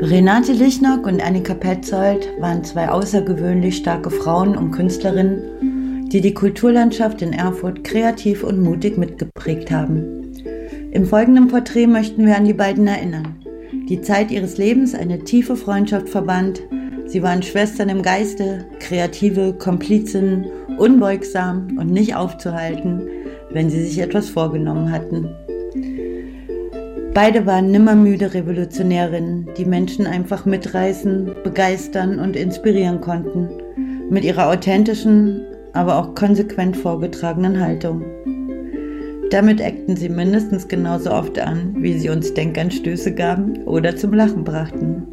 Renate Lichnock und Annika Petzold waren zwei außergewöhnlich starke Frauen und Künstlerinnen, die die Kulturlandschaft in Erfurt kreativ und mutig mitgeprägt haben. Im folgenden Porträt möchten wir an die beiden erinnern. Die Zeit ihres Lebens eine tiefe Freundschaft verband. Sie waren Schwestern im Geiste, kreative Komplizinnen, unbeugsam und nicht aufzuhalten, wenn sie sich etwas vorgenommen hatten. Beide waren nimmermüde Revolutionärinnen, die Menschen einfach mitreißen, begeistern und inspirieren konnten, mit ihrer authentischen, aber auch konsequent vorgetragenen Haltung. Damit eckten sie mindestens genauso oft an, wie sie uns Denkanstöße gaben oder zum Lachen brachten.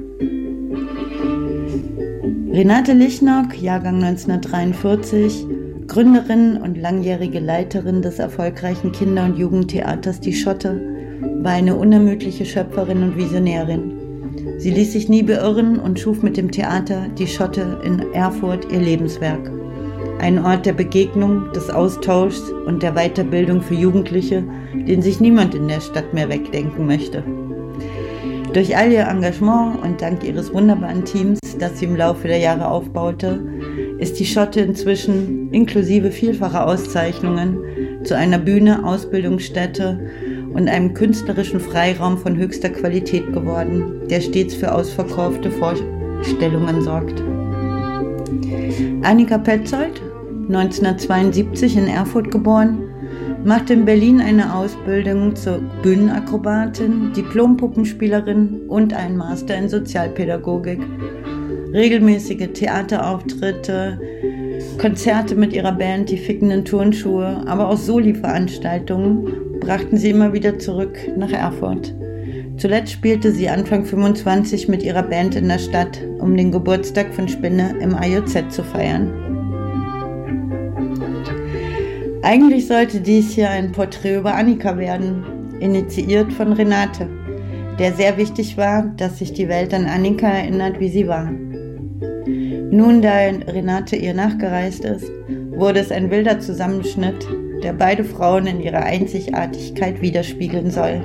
Renate Lichnock, Jahrgang 1943, Gründerin und langjährige Leiterin des erfolgreichen Kinder- und Jugendtheaters Die Schotte, war eine unermüdliche Schöpferin und Visionärin. Sie ließ sich nie beirren und schuf mit dem Theater Die Schotte in Erfurt ihr Lebenswerk. Ein Ort der Begegnung, des Austauschs und der Weiterbildung für Jugendliche, den sich niemand in der Stadt mehr wegdenken möchte. Durch all ihr Engagement und dank ihres wunderbaren Teams, das sie im Laufe der Jahre aufbaute, ist die Schotte inzwischen, inklusive vielfacher Auszeichnungen, zu einer Bühne, Ausbildungsstätte und einem künstlerischen Freiraum von höchster Qualität geworden, der stets für ausverkaufte Vorstellungen sorgt. Annika Petzold, 1972 in Erfurt geboren, machte in Berlin eine Ausbildung zur Bühnenakrobatin, Diplompuppenspielerin und einen Master in Sozialpädagogik. Regelmäßige Theaterauftritte, Konzerte mit ihrer Band Die Fickenden Turnschuhe, aber auch Soli-Veranstaltungen brachten sie immer wieder zurück nach Erfurt. Zuletzt spielte sie Anfang 25 mit ihrer Band in der Stadt, um den Geburtstag von Spinne im AJZ zu feiern. Eigentlich sollte dies hier ein Porträt über Annika werden, initiiert von Renate, der sehr wichtig war, dass sich die Welt an Annika erinnert, wie sie war. Nun, da Renate ihr nachgereist ist, wurde es ein wilder Zusammenschnitt, der beide Frauen in ihrer Einzigartigkeit widerspiegeln soll.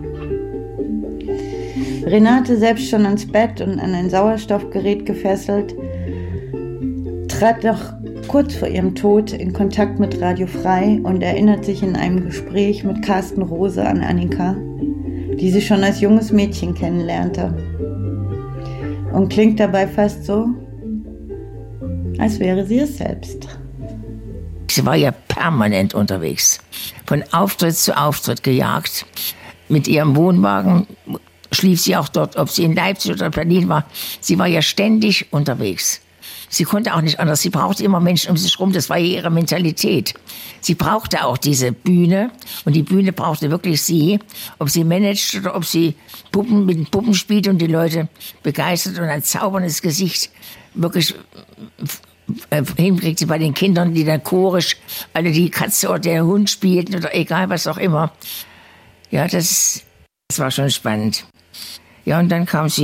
Renate, selbst schon ans Bett und an ein Sauerstoffgerät gefesselt, trat doch kurz vor ihrem Tod in Kontakt mit Radio Frei und erinnert sich in einem Gespräch mit Carsten Rose an Annika, die sie schon als junges Mädchen kennenlernte. Und klingt dabei fast so, als wäre sie es selbst. Sie war ja permanent unterwegs, von Auftritt zu Auftritt gejagt. Mit ihrem Wohnwagen schlief sie auch dort, ob sie in Leipzig oder Berlin war. Sie war ja ständig unterwegs. Sie konnte auch nicht anders. Sie brauchte immer Menschen um sich herum. Das war ja ihre Mentalität. Sie brauchte auch diese Bühne. Und die Bühne brauchte wirklich sie. Ob sie managt oder ob sie mit den Puppen spielt und die Leute begeistert und ein zauberndes Gesicht wirklich hinkriegt sie bei den Kindern, die dann chorisch alle die Katze oder der Hund spielten oder egal was auch immer. Ja, das war schon spannend. Ja, und dann kam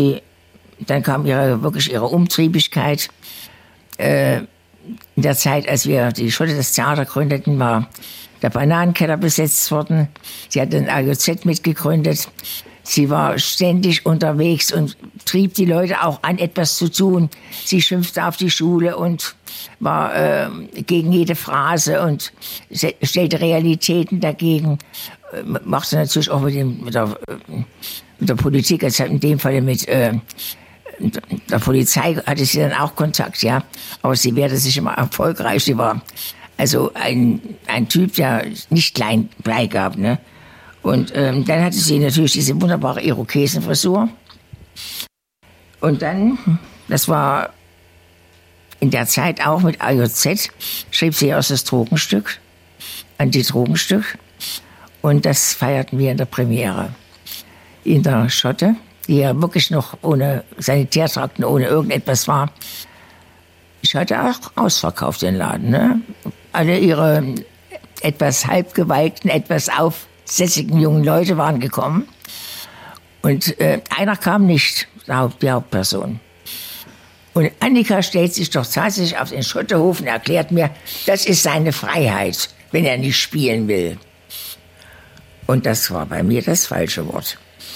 ihre Umtriebigkeit. In der Zeit, als wir die Schotte das Theater gründeten, war der Bananenkeller besetzt worden. Sie hat den AJZ mitgegründet. Sie war ständig unterwegs und trieb die Leute auch an, etwas zu tun. Sie schimpfte auf die Schule und war gegen jede Phrase und stellte Realitäten dagegen. Machte natürlich auch mit der Politik, also in dem Fall mit der Polizei hatte sie dann auch Kontakt, ja. Aber sie wehrte sich immer erfolgreich. Sie war also ein Typ, der nicht klein beigab, ne. Und dann hatte sie natürlich diese wunderbare Irokesenfrisur. Und dann, das war in der Zeit auch mit AJZ, schrieb sie aus das Drogenstück, Anti-Drogenstück. Und das feierten wir in der Premiere in der Schotte, die ja wirklich noch ohne Sanitärtrakten, ohne irgendetwas war. Ich hatte auch ausverkauft den Laden, ne? Alle ihre etwas halbgeweigten, etwas aufsässigen jungen Leute waren gekommen. Und einer kam nicht, die Hauptperson. Und Annika stellt sich doch tatsächlich auf den Schottehof und erklärt mir, das ist seine Freiheit, wenn er nicht spielen will. Und das war bei mir das falsche Wort.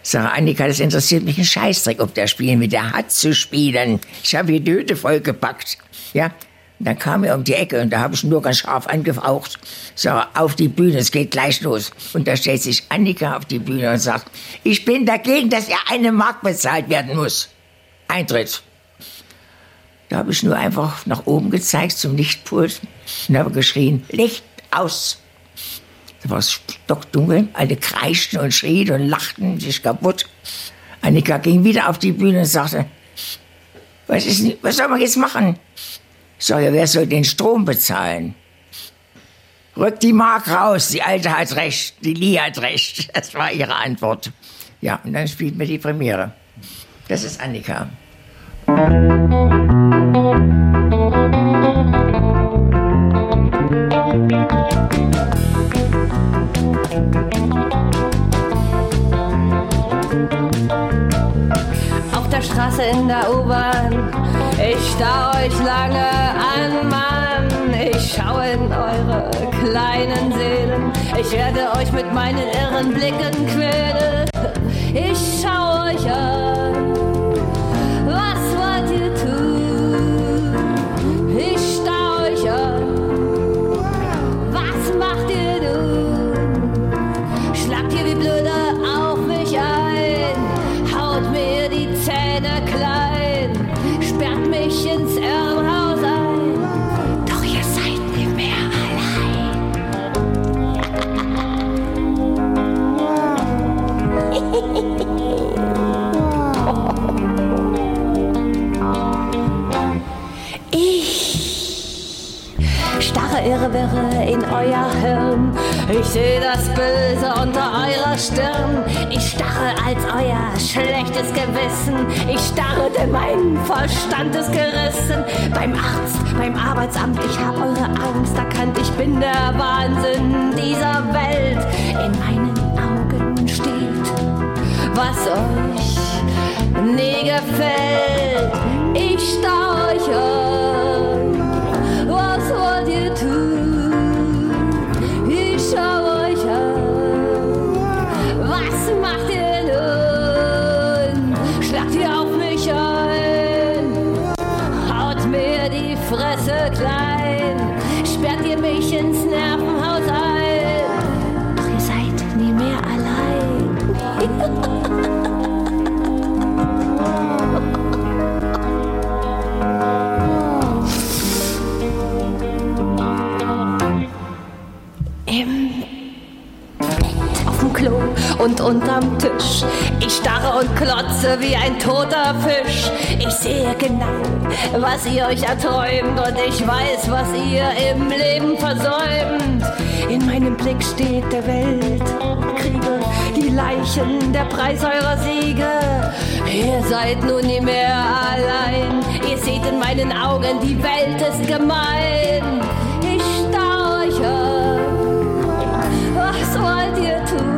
Sag, Annika, das interessiert mich ein Scheißdreck, ob der spielen will. Der hat zu spielen. Ich habe hier die Hütte vollgepackt. Ja, und dann kam er um die Ecke und da habe ich nur ganz scharf angefaucht. Sag, auf die Bühne, es geht gleich los. Und da stellt sich Annika auf die Bühne und sagt, ich bin dagegen, dass ihr 1 Mark bezahlt werden muss. Eintritt. Da habe ich nur einfach nach oben gezeigt zum Lichtpult und habe geschrien, Licht aus. Da war es stockdunkel, alle kreischten und schrien und lachten sich kaputt. Annika ging wieder auf die Bühne und sagte, was soll man jetzt machen? Ich sage, ja, wer soll den Strom bezahlen? Rückt die Mark raus, die Alte hat recht, die Lie hat recht. Das war ihre Antwort. Ja, und dann spielten wir die Premiere. Das ist Annika. Auf der Straße in der U-Bahn, ich starr euch lange an, Mann. Ich schaue in eure kleinen Seelen, ich werde euch mit meinen irren Blicken quälen. Ich schau euch an, was wollt ihr tun? Ich starr euch an, was macht ihr nun? Schlagt ihr wie blöde auf mich ein, haut mir die Zähne klein, sperrt mich ins Irrenhaus ein, doch ihr seid nicht mehr allein. Ich starre Irrwirre in euer Hirn, ich sehe das Böse unter eurer Stirn. Ich starre als euer schlechtes Gewissen, ich starre, denn mein Verstand ist gerissen. Beim Arzt, beim Arbeitsamt, ich hab eure Angst erkannt. Ich bin der Wahnsinn dieser Welt, in meinen Augen steht, was euch nie gefällt. Ich starr euch an, was wollt ihr tun? Ich schau euch an, was macht ihr nun? Schlagt ihr auf mich ein, haut mir die Fresse klein, sperrt ihr mich ins Nervenhaus ein, doch ihr seid nie mehr allein. Und unterm Tisch, ich starre und klotze wie ein toter Fisch. Ich sehe genau, was ihr euch erträumt, und ich weiß, was ihr im Leben versäumt. In meinem Blick steht der Weltkriege, die Leichen, der Preis eurer Siege. Ihr seid nun nie mehr allein, ihr seht in meinen Augen, die Welt ist gemein. Ich starr euch an, was wollt ihr tun?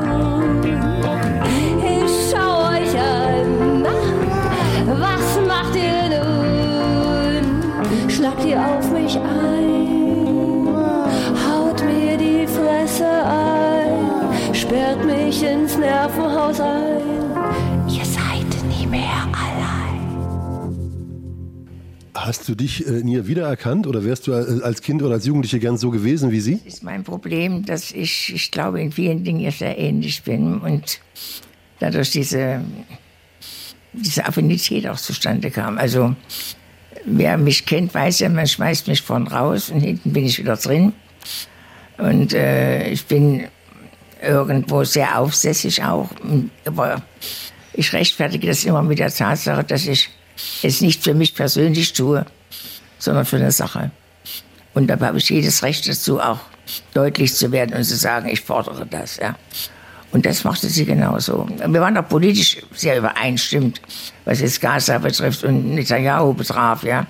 Was macht ihr nun? Schlagt ihr auf mich ein, haut mir die Fresse ein, sperrt mich ins Nervenhaus ein. Ihr seid nie mehr allein. Hast du dich nie wiedererkannt oder wärst du als Kind oder als Jugendliche gern so gewesen wie sie? Das ist mein Problem, dass ich glaube, in vielen Dingen sehr ähnlich bin und dadurch diese Affinität auch zustande kam. Also wer mich kennt, weiß ja, man schmeißt mich vorn raus und hinten bin ich wieder drin. Und ich bin irgendwo sehr aufsässig auch. Aber ich rechtfertige das immer mit der Tatsache, dass ich es nicht für mich persönlich tue, sondern für eine Sache. Und da habe ich jedes Recht dazu, auch deutlich zu werden und zu sagen, ich fordere das. Ja. Und das machte sie genauso. Wir waren auch politisch sehr übereinstimmend, was jetzt Gaza betrifft und Netanyahu betraf. Ja.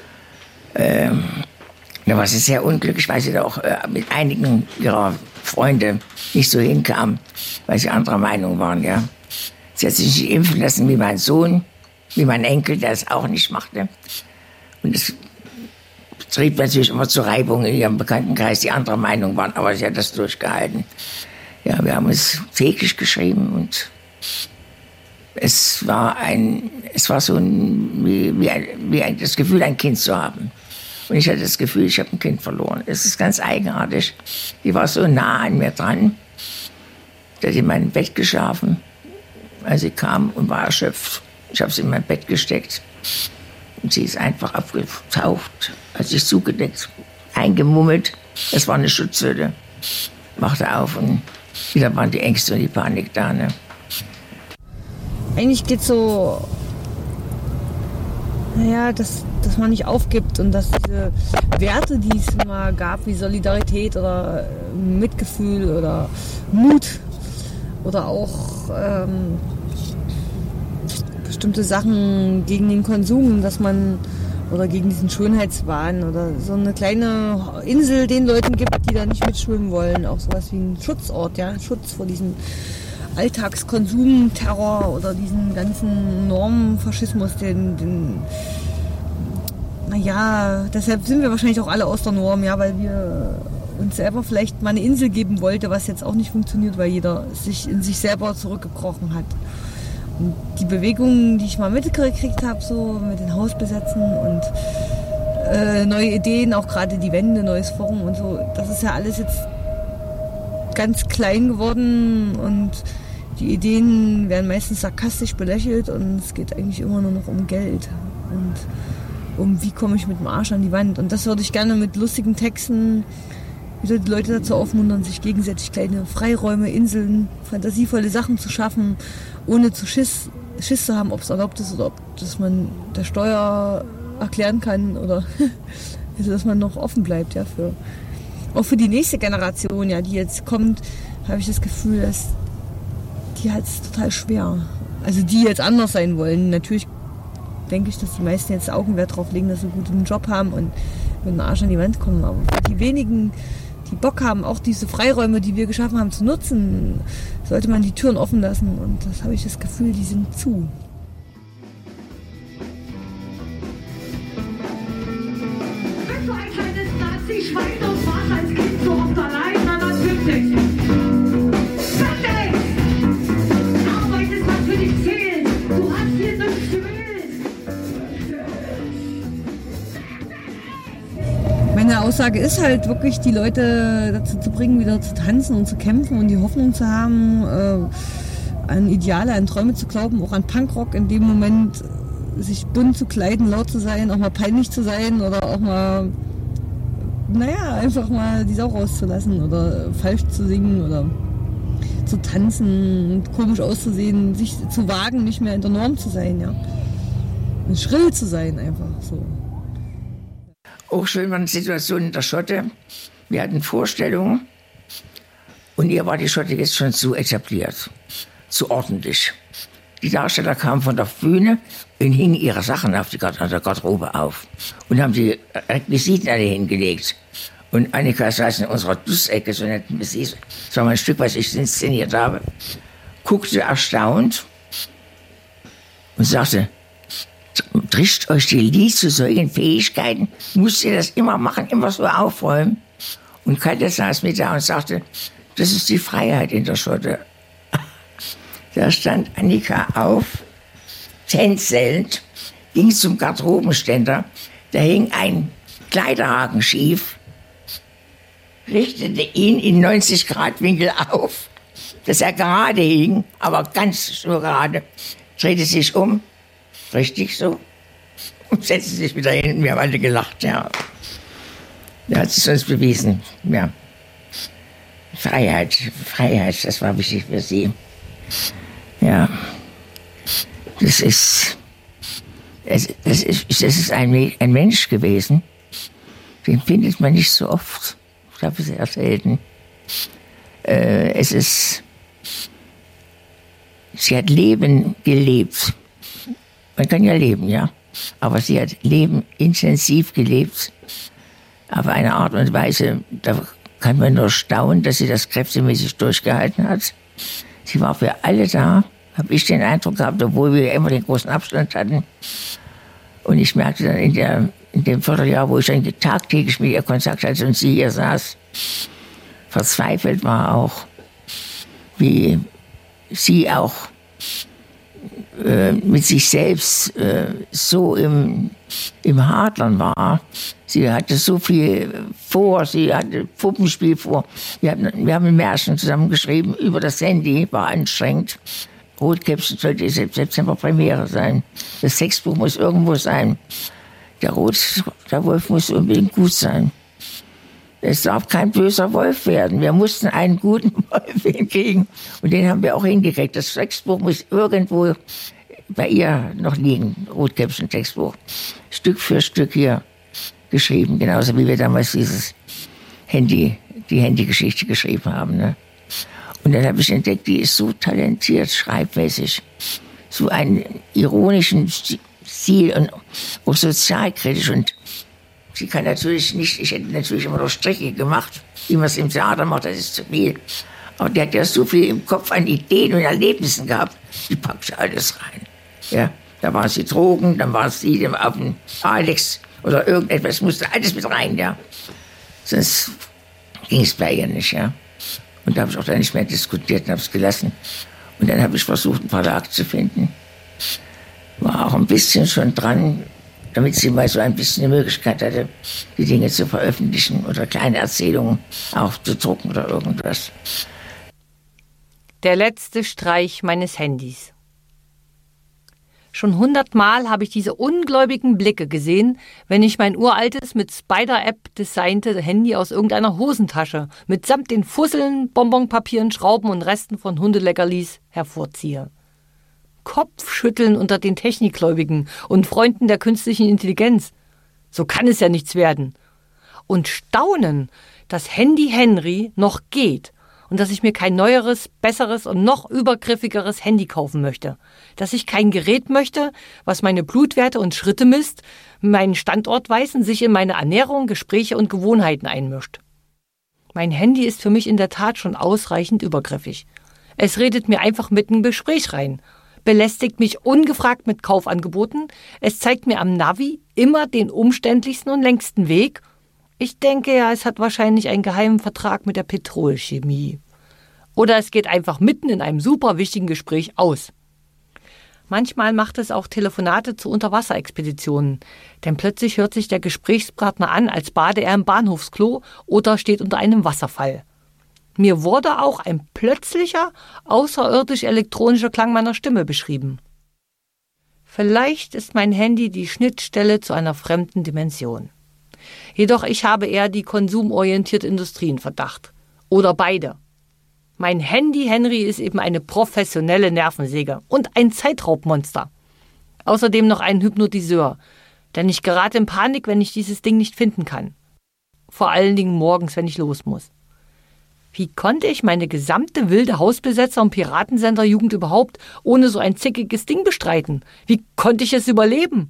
Da war sie sehr unglücklich, weil sie da auch mit einigen ihrer Freunde nicht so hinkam, weil sie anderer Meinung waren. Ja. Sie hat sich nicht impfen lassen wie mein Sohn, wie mein Enkel, der es auch nicht machte. Und es trieb natürlich immer zu Reibungen in ihrem Bekanntenkreis, die anderer Meinung waren, aber sie hat das durchgehalten. Ja, wir haben uns täglich geschrieben und Es war so wie das Gefühl, ein Kind zu haben. Und ich hatte das Gefühl, ich habe ein Kind verloren. Es ist ganz eigenartig. Die war so nah an mir dran. Die hat in mein Bett geschlafen, als sie kam und war erschöpft. Ich habe sie in mein Bett gesteckt. Und sie ist einfach abgetaucht, hat sich zugedeckt, eingemummelt. Es war eine Schutzhütte. Machte auf und wieder waren die Ängste und die Panik da. Ne? Eigentlich geht es so, dass man nicht aufgibt und dass diese Werte, die es immer gab, wie Solidarität oder Mitgefühl oder Mut oder auch bestimmte Sachen gegen den Konsum, dass man oder gegen diesen Schönheitswahn oder so eine kleine Insel den Leuten gibt, die da nicht mitschwimmen wollen. Auch sowas wie ein Schutzort, ja, Schutz vor diesem Alltagskonsumterror oder diesen ganzen Normenfaschismus, deshalb sind wir wahrscheinlich auch alle aus der Norm, ja, weil wir uns selber vielleicht mal eine Insel geben wollte, was jetzt auch nicht funktioniert, weil jeder sich in sich selber zurückgebrochen hat. Und die Bewegungen, die ich mal mitgekriegt habe, so mit den Hausbesetzen und neue Ideen, auch gerade die Wende, neues Forum und so, das ist ja alles jetzt ganz klein geworden und die Ideen werden meistens sarkastisch belächelt und es geht eigentlich immer nur noch um Geld und um wie komme ich mit dem Arsch an die Wand. Und das würde ich gerne mit lustigen Texten wieder die Leute dazu aufmuntern, sich gegenseitig kleine Freiräume, Inseln, fantasievolle Sachen zu schaffen, ohne Schiss zu haben, ob es erlaubt ist oder ob das man der Steuer erklären kann oder also dass man noch offen bleibt, ja, auch für die nächste Generation, ja, die jetzt kommt, habe ich das Gefühl, dass die hat es total schwer. Also die jetzt anders sein wollen. Natürlich denke ich, dass die meisten jetzt Augenwert drauf legen, dass sie gut einen Job haben und mit dem Arsch an die Wand kommen. Aber für die wenigen, die Bock haben, auch diese Freiräume, die wir geschaffen haben, zu nutzen, sollte man die Türen offen lassen. Und das habe ich das Gefühl, die sind zu. Bist du ein kleines Nazi-Schwein und warst als Kind so oft allein? Na natürlich. Fertig! Arbeit ist was für dich zählt. Du hast hier so Meine Aussage ist halt wirklich, die Leute dazu zu bringen, wieder zu tanzen und zu kämpfen und die Hoffnung zu haben, an Ideale, an Träume zu glauben, auch an Punkrock in dem Moment, sich bunt zu kleiden, laut zu sein, auch mal peinlich zu sein oder auch mal, einfach mal die Sau rauszulassen oder falsch zu singen oder zu tanzen, komisch auszusehen, sich zu wagen, nicht mehr in der Norm zu sein, ja. Und schrill zu sein einfach so. Auch schön war eine Situation in der Schotte. Wir hatten Vorstellungen und ihr war die Schotte jetzt schon zu etabliert, zu ordentlich. Die Darsteller kamen von der Bühne und hingen ihre Sachen an der Garderobe auf und haben die Requisiten alle hingelegt. Und Annika saß in unserer Dussecke, so nennen wir sie, das war mal ein Stück, was ich inszeniert habe, guckte erstaunt und sagte, trischt euch die Lied zu solchen Fähigkeiten? Müsst ihr das immer machen, immer so aufräumen? Und Katja saß mit da und sagte, das ist die Freiheit in der Schotte. Da stand Annika auf, tänzelnd, ging zum Garderobenständer, da hing ein Kleiderhaken schief, richtete ihn in 90-Grad-Winkel auf, dass er gerade hing, aber ganz so gerade, drehte sich um, richtig so, und setzte sich wieder hin. Wir haben alle gelacht, ja. Da hat es uns bewiesen, ja. Freiheit, das war wichtig für sie. Ja, das ist ein Mensch gewesen, den findet man nicht so oft. Ich glaube, sehr selten. Sie hat Leben gelebt. Man kann ja leben, ja. Aber sie hat Leben intensiv gelebt. Auf eine Art und Weise, da kann man nur staunen, dass sie das kräftemäßig durchgehalten hat. Sie war für alle da, habe ich den Eindruck gehabt, obwohl wir immer den großen Abstand hatten. Und ich merkte dann in dem Vierteljahr, wo ich dann tagtäglich mit ihr Kontakt hatte und sie hier saß, verzweifelt war auch, wie sie auch mit sich selbst so im Hadern war. Sie hatte so viel vor, sie hatte Puppenspiel vor. Wir haben ein Märchen zusammen geschrieben über das Handy, war anstrengend. Rotkäppchen sollte im September Premiere sein. Das Textbuch muss irgendwo sein. Der Wolf muss unbedingt gut sein. Es darf kein böser Wolf werden. Wir mussten einen guten Wolf hinkriegen. Und den haben wir auch hingekriegt. Das Textbuch muss irgendwo bei ihr noch liegen. Rotkäppchen Textbuch. Stück für Stück hier geschrieben. Genauso wie wir damals die Handygeschichte geschrieben haben. Ne? Und dann habe ich entdeckt, die ist so talentiert, schreibmäßig. So einen ironischen Stil und auch sozialkritisch. Und sie kann natürlich nicht, ich hätte natürlich immer noch Striche gemacht, wie man es im Theater macht, das ist zu viel. Aber die hat ja so viel im Kopf an Ideen und Erlebnissen gehabt, die packt alles rein. Ja, da waren sie Drogen, dann war es die auf dem Alex oder irgendetwas, musste alles mit rein, ja. Sonst ging es bei ihr nicht, ja. Und da habe ich auch dann nicht mehr diskutiert und habe es gelassen. Und dann habe ich versucht, einen Verlag zu finden. War auch ein bisschen schon dran, damit sie mal so ein bisschen die Möglichkeit hatte, die Dinge zu veröffentlichen oder kleine Erzählungen aufzudrucken oder irgendwas. Der letzte Streich meines Handys. Schon 100-mal habe ich diese ungläubigen Blicke gesehen, wenn ich mein uraltes, mit Spider-App designte Handy aus irgendeiner Hosentasche mitsamt den Fusseln, Bonbonpapieren, Schrauben und Resten von Hundeleckerlis hervorziehe. Kopfschütteln unter den Technikgläubigen und Freunden der künstlichen Intelligenz. So kann es ja nichts werden. Und staunen, dass Handy Henry noch geht und dass ich mir kein neueres, besseres und noch übergriffigeres Handy kaufen möchte. Dass ich kein Gerät möchte, was meine Blutwerte und Schritte misst, meinen Standort weiß und sich in meine Ernährung, Gespräche und Gewohnheiten einmischt. Mein Handy ist für mich in der Tat schon ausreichend übergriffig. Es redet mir einfach mitten im Gespräch rein, belästigt mich ungefragt mit Kaufangeboten, es zeigt mir am Navi immer den umständlichsten und längsten Weg. Ich denke ja, es hat wahrscheinlich einen geheimen Vertrag mit der Petrolchemie. Oder es geht einfach mitten in einem super wichtigen Gespräch aus. Manchmal macht es auch Telefonate zu Unterwasserexpeditionen, denn plötzlich hört sich der Gesprächspartner an, als bade er im Bahnhofsklo oder steht unter einem Wasserfall. Mir wurde auch ein plötzlicher, außerirdisch elektronischer Klang meiner Stimme beschrieben. Vielleicht ist mein Handy die Schnittstelle zu einer fremden Dimension. Jedoch ich habe eher die konsumorientierte Industrie in Verdacht. Oder beide. Mein Handy Henry ist eben eine professionelle Nervensäge und ein Zeitraubmonster. Außerdem noch ein Hypnotiseur, denn ich gerate in Panik, wenn ich dieses Ding nicht finden kann. Vor allen Dingen morgens, wenn ich los muss. Wie konnte ich meine gesamte wilde Hausbesetzer- und Piratensender-Jugend überhaupt ohne so ein zickiges Ding bestreiten? Wie konnte ich es überleben?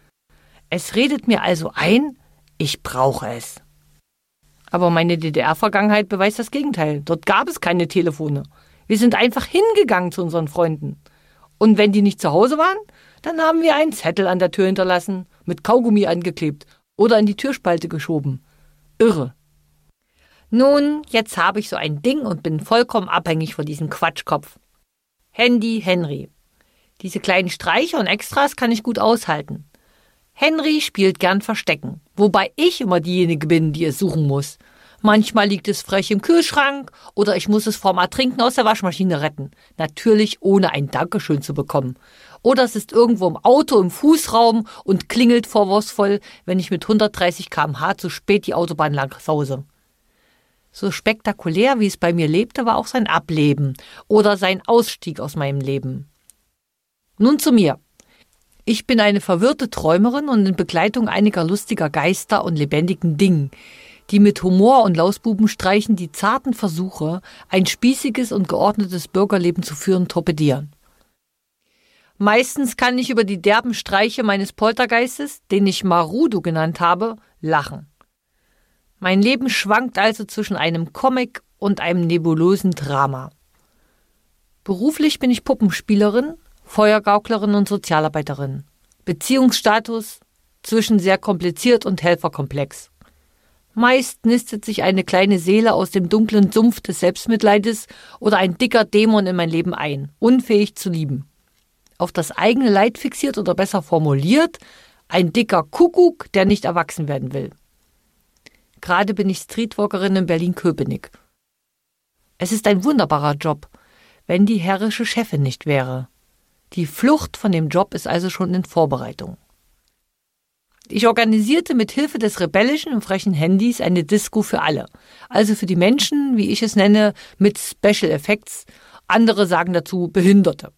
Es redet mir also ein, ich brauche es. Aber meine DDR-Vergangenheit beweist das Gegenteil. Dort gab es keine Telefone. Wir sind einfach hingegangen zu unseren Freunden. Und wenn die nicht zu Hause waren, dann haben wir einen Zettel an der Tür hinterlassen, mit Kaugummi angeklebt oder in die Türspalte geschoben. Irre. Nun, jetzt habe ich so ein Ding und bin vollkommen abhängig von diesem Quatschkopf. Handy Henry. Diese kleinen Streiche und Extras kann ich gut aushalten. Henry spielt gern Verstecken, wobei ich immer diejenige bin, die es suchen muss. Manchmal liegt es frech im Kühlschrank oder ich muss es vorm Ertrinken aus der Waschmaschine retten. Natürlich ohne ein Dankeschön zu bekommen. Oder es ist irgendwo im Auto im Fußraum und klingelt vorwurfsvoll, wenn ich mit 130 km/h zu spät die Autobahn lang sause. So spektakulär, wie es bei mir lebte, war auch sein Ableben oder sein Ausstieg aus meinem Leben. Nun zu mir. Ich bin eine verwirrte Träumerin und in Begleitung einiger lustiger Geister und lebendigen Dingen, die mit Humor und Lausbubenstreichen die zarten Versuche, ein spießiges und geordnetes Bürgerleben zu führen, torpedieren. Meistens kann ich über die derben Streiche meines Poltergeistes, den ich Marudo genannt habe, lachen. Mein Leben schwankt also zwischen einem Comic und einem nebulosen Drama. Beruflich bin ich Puppenspielerin, Feuergauklerin und Sozialarbeiterin. Beziehungsstatus zwischen sehr kompliziert und helferkomplex. Meist nistet sich eine kleine Seele aus dem dunklen Sumpf des Selbstmitleides oder ein dicker Dämon in mein Leben ein, unfähig zu lieben. auf das eigene Leid fixiert oder besser formuliert, ein dicker Kuckuck, der nicht erwachsen werden will. Gerade bin ich Streetwalkerin in Berlin-Köpenick. Es ist ein wunderbarer Job, wenn die herrische Chefin nicht wäre. Die Flucht von dem Job ist also schon in Vorbereitung. Ich organisierte mit Hilfe des rebellischen und frechen Handys eine Disco für alle. Also für die Menschen, wie ich es nenne, mit Special Effects. Andere sagen dazu Behinderte.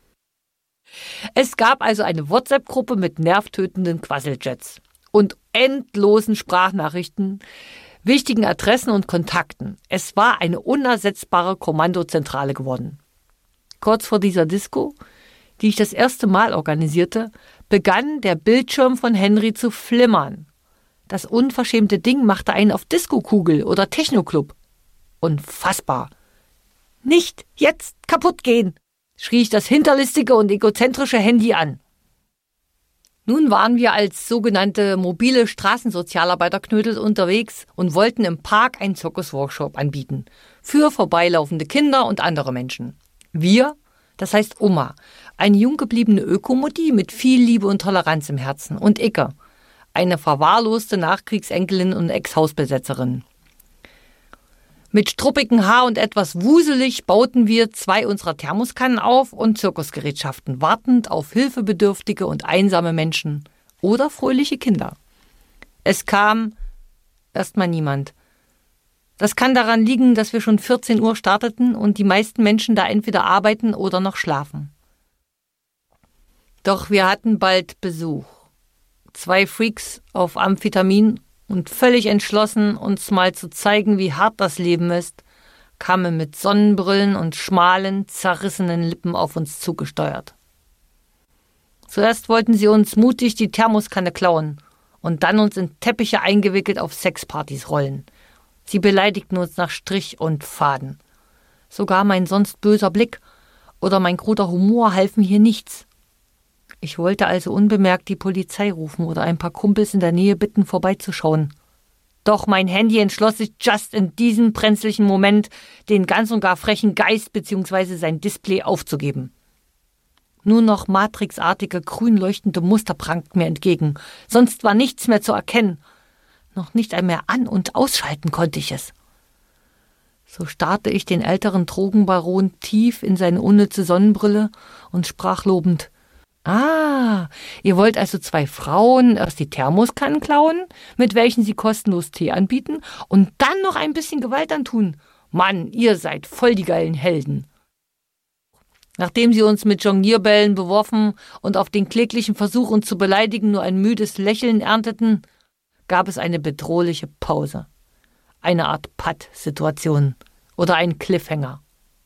Es gab also eine WhatsApp-Gruppe mit nervtötenden Quasseljets und endlosen Sprachnachrichten, wichtigen Adressen und Kontakten. Es war eine unersetzbare Kommandozentrale geworden. Kurz vor dieser Disco, die ich das erste Mal organisierte, begann der Bildschirm von Henry zu flimmern. Das unverschämte Ding machte einen auf Disco-Kugel oder Techno-Club. Unfassbar. Nicht jetzt kaputt gehen, schrie ich das hinterlistige und egozentrische Handy an. Nun waren wir als sogenannte mobile Straßensozialarbeiterknödel unterwegs und wollten im Park einen Zirkusworkshop anbieten. Für vorbeilaufende Kinder und andere Menschen. Wir, das heißt Oma, eine jung gebliebene Ökomutti mit viel Liebe und Toleranz im Herzen. Und Icke, eine verwahrloste Nachkriegsenkelin und Ex-Hausbesetzerin. Mit struppigem Haar und etwas wuselig bauten wir 2 unserer Thermoskannen auf und Zirkusgerätschaften, wartend auf hilfebedürftige und einsame Menschen oder fröhliche Kinder. Es kam erstmal niemand. Das kann daran liegen, dass wir schon 14 Uhr starteten und die meisten Menschen da entweder arbeiten oder noch schlafen. Doch wir hatten bald Besuch. 2 Freaks auf Amphetamin und völlig entschlossen, uns mal zu zeigen, wie hart das Leben ist, kamen mit Sonnenbrillen und schmalen, zerrissenen Lippen auf uns zugesteuert. Zuerst wollten sie uns mutig die Thermoskanne klauen und dann uns in Teppiche eingewickelt auf Sexpartys rollen. Sie beleidigten uns nach Strich und Faden. Sogar mein sonst böser Blick oder mein kruder Humor halfen hier nichts. Ich wollte also unbemerkt die Polizei rufen oder ein paar Kumpels in der Nähe bitten, vorbeizuschauen. Doch mein Handy entschloss sich just in diesem brenzlichen Moment, den ganz und gar frechen Geist bzw. sein Display aufzugeben. Nur noch matrixartige, grün leuchtende Muster prangten mir entgegen. Sonst war nichts mehr zu erkennen. Noch nicht einmal an- und ausschalten konnte ich es. So starrte ich den älteren Drogenbaron tief in seine unnütze Sonnenbrille und sprach lobend: »Ah, ihr wollt also 2 Frauen erst die Thermoskannen klauen, mit welchen sie kostenlos Tee anbieten und dann noch ein bisschen Gewalt antun. Mann, ihr seid voll die geilen Helden.« Nachdem sie uns mit Jonglierbällen beworfen und auf den kläglichen Versuch, uns zu beleidigen, nur ein müdes Lächeln ernteten, gab es eine bedrohliche Pause. Eine Art Patt-Situation oder ein Cliffhanger.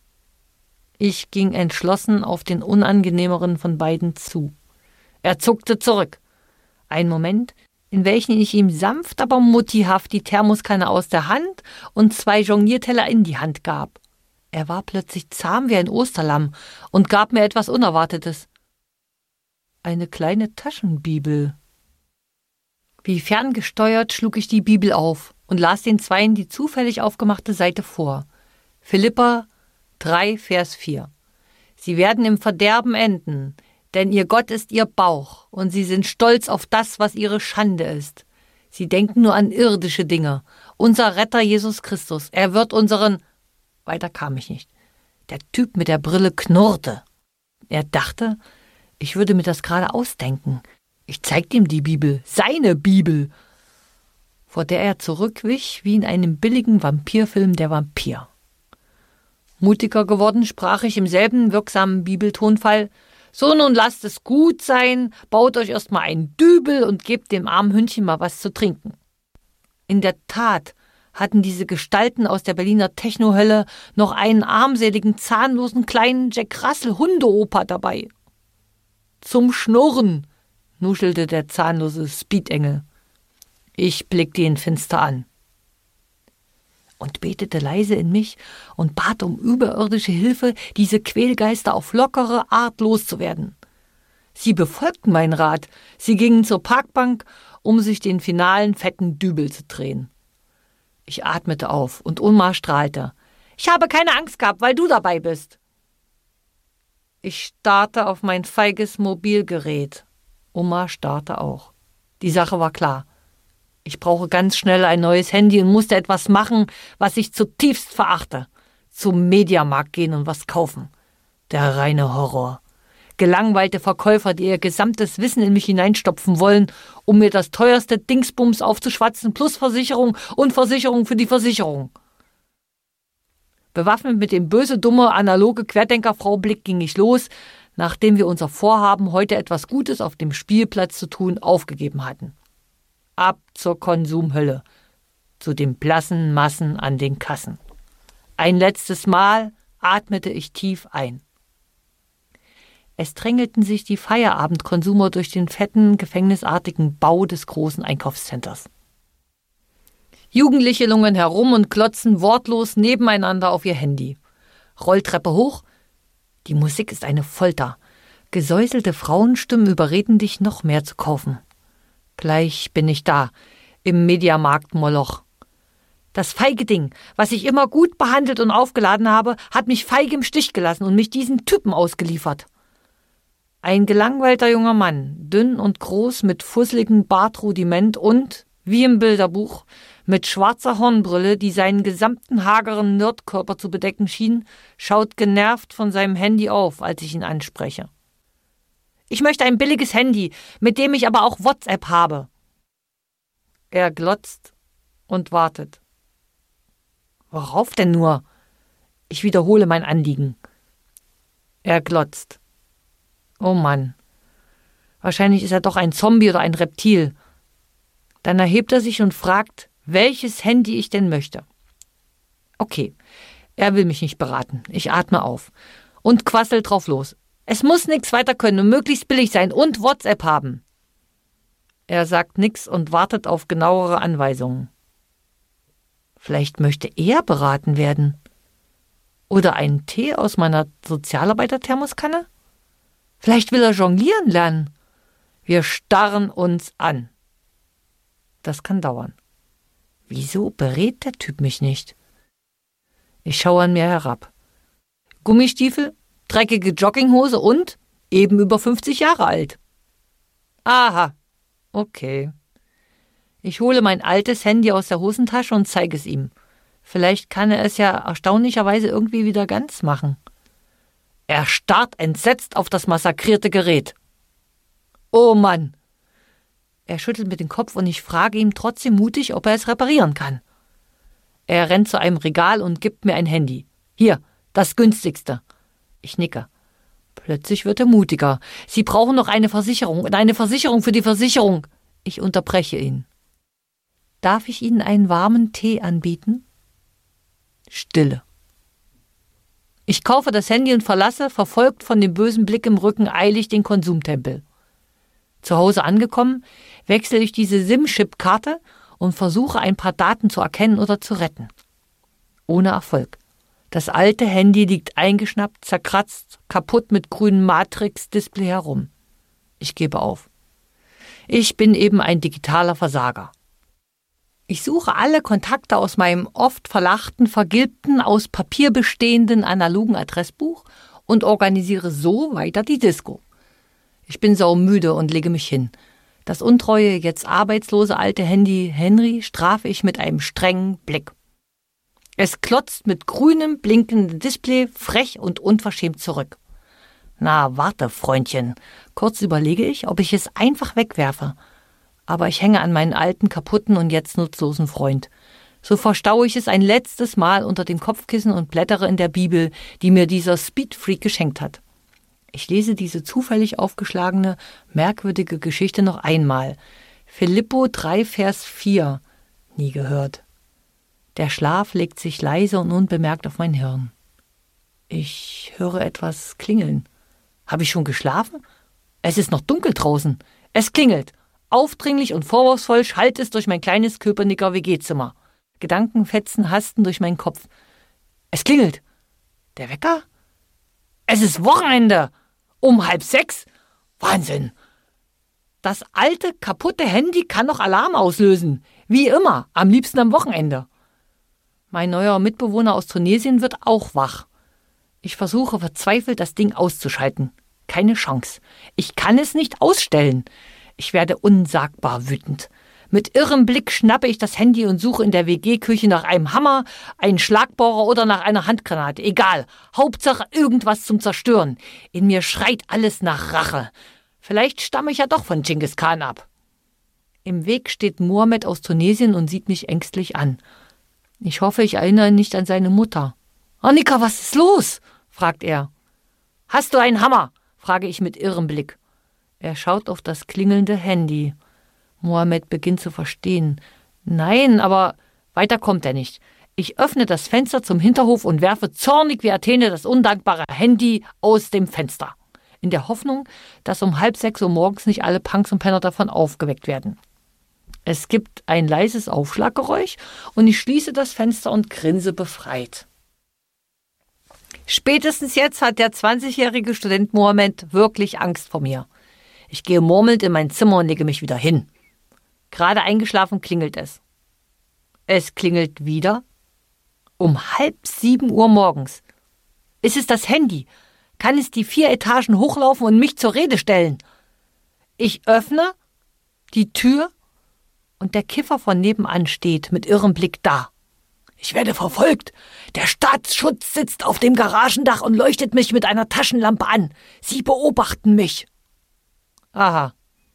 Ich ging entschlossen auf den unangenehmeren von beiden zu. Er zuckte zurück. Ein Moment, in welchem ich ihm sanft, aber muttihaft die Thermoskanne aus der Hand und 2 Jonglierteller in die Hand gab. Er war plötzlich zahm wie ein Osterlamm und gab mir etwas Unerwartetes. Eine kleine Taschenbibel. Wie ferngesteuert schlug ich die Bibel auf und las den 2 die zufällig aufgemachte Seite vor. Philipper 3, Vers 4. Sie werden im Verderben enden, denn ihr Gott ist ihr Bauch und sie sind stolz auf das, was ihre Schande ist. Sie denken nur an irdische Dinge. Unser Retter Jesus Christus, er wird unseren... Weiter kam ich nicht. Der Typ mit der Brille knurrte. Er dachte, ich würde mir das gerade ausdenken. Ich zeigte ihm die Bibel, seine Bibel, vor der er zurückwich wie in einem billigen Vampirfilm der Vampir. Mutiger geworden sprach ich im selben wirksamen Bibeltonfall: »So, nun lasst es gut sein, baut euch erstmal einen Dübel und gebt dem armen Hündchen mal was zu trinken.« In der Tat hatten diese Gestalten aus der Berliner Technohölle noch einen armseligen, zahnlosen kleinen Jack Russell Hundeoper dabei. »Zum Schnurren«, nuschelte der zahnlose Speedengel. Ich blickte ihn finster an und betete leise in mich und bat um überirdische Hilfe, diese Quälgeister auf lockere Art loszuwerden. Sie befolgten meinen Rat. Sie gingen zur Parkbank, um sich den finalen fetten Dübel zu drehen. Ich atmete auf und Unmar strahlte. »Ich habe keine Angst gehabt, weil du dabei bist.« Ich starrte auf mein feiges Mobilgerät. Oma starrte auch. Die Sache war klar. Ich brauche ganz schnell ein neues Handy und musste etwas machen, was ich zutiefst verachte. Zum Mediamarkt gehen und was kaufen. Der reine Horror. Gelangweilte Verkäufer, die ihr gesamtes Wissen in mich hineinstopfen wollen, um mir das teuerste Dingsbums aufzuschwatzen, plus Versicherung und Versicherung für die Versicherung. Bewaffnet mit dem böse, dumme, analoge Querdenkerfrau-Blick ging ich los, nachdem wir unser Vorhaben, heute etwas Gutes auf dem Spielplatz zu tun, aufgegeben hatten. Ab zur Konsumhölle, zu den blassen Massen an den Kassen. Ein letztes Mal atmete ich tief ein. Es drängelten sich die Feierabendkonsumer durch den fetten, gefängnisartigen Bau des großen Einkaufscenters. Jugendliche lungern herum und klotzen wortlos nebeneinander auf ihr Handy. Rolltreppe hoch. Die Musik ist eine Folter. Gesäuselte Frauenstimmen überreden dich, noch mehr zu kaufen. Gleich bin ich da, im Mediamarkt Moloch. Das feige Ding, was ich immer gut behandelt und aufgeladen habe, hat mich feige im Stich gelassen und mich diesen Typen ausgeliefert. Ein gelangweilter junger Mann, dünn und groß, mit fusseligem Bartrudiment und, wie im Bilderbuch, mit schwarzer Hornbrille, die seinen gesamten hageren Nerdkörper zu bedecken schien, schaut genervt von seinem Handy auf, als ich ihn anspreche. Ich möchte ein billiges Handy, mit dem ich aber auch WhatsApp habe. Er glotzt und wartet. Worauf denn nur? Ich wiederhole mein Anliegen. Er glotzt. Oh Mann. Wahrscheinlich ist er doch ein Zombie oder ein Reptil. Dann erhebt er sich und fragt, welches Handy ich denn möchte. Okay, er will mich nicht beraten. Ich atme auf und quassel drauf los. Es muss nichts weiter können und möglichst billig sein und WhatsApp haben. Er sagt nichts und wartet auf genauere Anweisungen. Vielleicht möchte er beraten werden. Oder einen Tee aus meiner Sozialarbeiter-Thermoskanne? Vielleicht will er jonglieren lernen. Wir starren uns an. Das kann dauern. Wieso berät der Typ mich nicht? Ich schaue an mir herab. Gummistiefel, dreckige Jogginghose und eben über 50 Jahre alt. Aha, okay. Ich hole mein altes Handy aus der Hosentasche und zeige es ihm. Vielleicht kann er es ja erstaunlicherweise irgendwie wieder ganz machen. Er starrt entsetzt auf das massakrierte Gerät. Oh Mann! Er schüttelt mit dem Kopf und ich frage ihn trotzdem mutig, ob er es reparieren kann. Er rennt zu einem Regal und gibt mir ein Handy. Hier, das günstigste. Ich nicke. Plötzlich wird er mutiger. Sie brauchen noch eine Versicherung und eine Versicherung für die Versicherung. Ich unterbreche ihn. Darf ich Ihnen einen warmen Tee anbieten? Stille. Ich kaufe das Handy und verlasse, verfolgt von dem bösen Blick im Rücken, eilig den Konsumtempel. Zu Hause angekommen, wechsle ich diese SIM-Chip-Karte und versuche, ein paar Daten zu erkennen oder zu retten. Ohne Erfolg. Das alte Handy liegt eingeschnappt, zerkratzt, kaputt mit grünem Matrix-Display herum. Ich gebe auf. Ich bin eben ein digitaler Versager. Ich suche alle Kontakte aus meinem oft verlachten, vergilbten, aus Papier bestehenden analogen Adressbuch und organisiere so weiter die Disco. Ich bin saumüde und lege mich hin. Das untreue, jetzt arbeitslose alte Handy Henry strafe ich mit einem strengen Blick. Es klotzt mit grünem, blinkendem Display frech und unverschämt zurück. Na, warte, Freundchen. Kurz überlege ich, ob ich es einfach wegwerfe. Aber ich hänge an meinen alten, kaputten und jetzt nutzlosen Freund. So verstaue ich es ein letztes Mal unter dem Kopfkissen und blättere in der Bibel, die mir dieser Speedfreak geschenkt hat. Ich lese diese zufällig aufgeschlagene, merkwürdige Geschichte noch einmal. Philippo 3, Vers 4. Nie gehört. Der Schlaf legt sich leise und unbemerkt auf mein Hirn. Ich höre etwas klingeln. Habe ich schon geschlafen? Es ist noch dunkel draußen. Es klingelt. Aufdringlich und vorwurfsvoll schallt es durch mein kleines Köpenicker WG-Zimmer. Gedankenfetzen hasten durch meinen Kopf. Es klingelt. Der Wecker? Es ist Wochenende. Um 5:30? Wahnsinn. Das alte, kaputte Handy kann noch Alarm auslösen. Wie immer, am liebsten am Wochenende. Mein neuer Mitbewohner aus Tunesien wird auch wach. Ich versuche verzweifelt, das Ding auszuschalten. Keine Chance. Ich kann es nicht ausstellen. Ich werde unsagbar wütend. Mit irrem Blick schnappe ich das Handy und suche in der WG-Küche nach einem Hammer, einem Schlagbohrer oder nach einer Handgranate. Egal. Hauptsache irgendwas zum Zerstören. In mir schreit alles nach Rache. Vielleicht stamme ich ja doch von Genghis Khan ab. Im Weg steht Mohammed aus Tunesien und sieht mich ängstlich an. Ich hoffe, ich erinnere ihn nicht an seine Mutter. »Annika, was ist los?« fragt er. »Hast du einen Hammer?« frage ich mit irrem Blick. Er schaut auf das klingelnde Handy. Mohammed beginnt zu verstehen. Nein, aber weiter kommt er nicht. Ich öffne das Fenster zum Hinterhof und werfe zornig wie Athene das undankbare Handy aus dem Fenster. In der Hoffnung, dass um 5:30 Uhr morgens nicht alle Punks und Penner davon aufgeweckt werden. Es gibt ein leises Aufschlaggeräusch und ich schließe das Fenster und grinse befreit. Spätestens jetzt hat der 20-jährige Student Mohammed wirklich Angst vor mir. Ich gehe murmelnd in mein Zimmer und lege mich wieder hin. Gerade eingeschlafen klingelt es. Es klingelt wieder. Um 6:30 Uhr morgens. Ist es das Handy? Kann es die 4 Etagen hochlaufen und mich zur Rede stellen? Ich öffne die Tür und der Kiffer von nebenan steht mit irrem Blick da. Ich werde verfolgt. Der Staatsschutz sitzt auf dem Garagendach und leuchtet mich mit einer Taschenlampe an. Sie beobachten mich. Aha.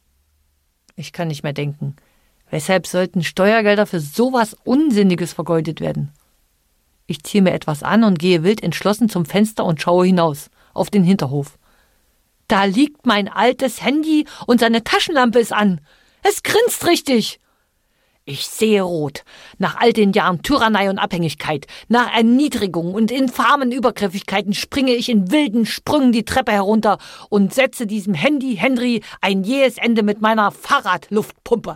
Ich kann nicht mehr denken. Weshalb sollten Steuergelder für sowas Unsinniges vergeudet werden? Ich ziehe mir etwas an und gehe wild entschlossen zum Fenster und schaue hinaus, auf den Hinterhof. Da liegt mein altes Handy und seine Taschenlampe ist an. Es grinst richtig. Ich sehe rot. Nach all den Jahren Tyrannei und Abhängigkeit, nach Erniedrigung und infamen Übergriffigkeiten springe ich in wilden Sprüngen die Treppe herunter und setze diesem Handy Henry ein jähes Ende mit meiner Fahrradluftpumpe.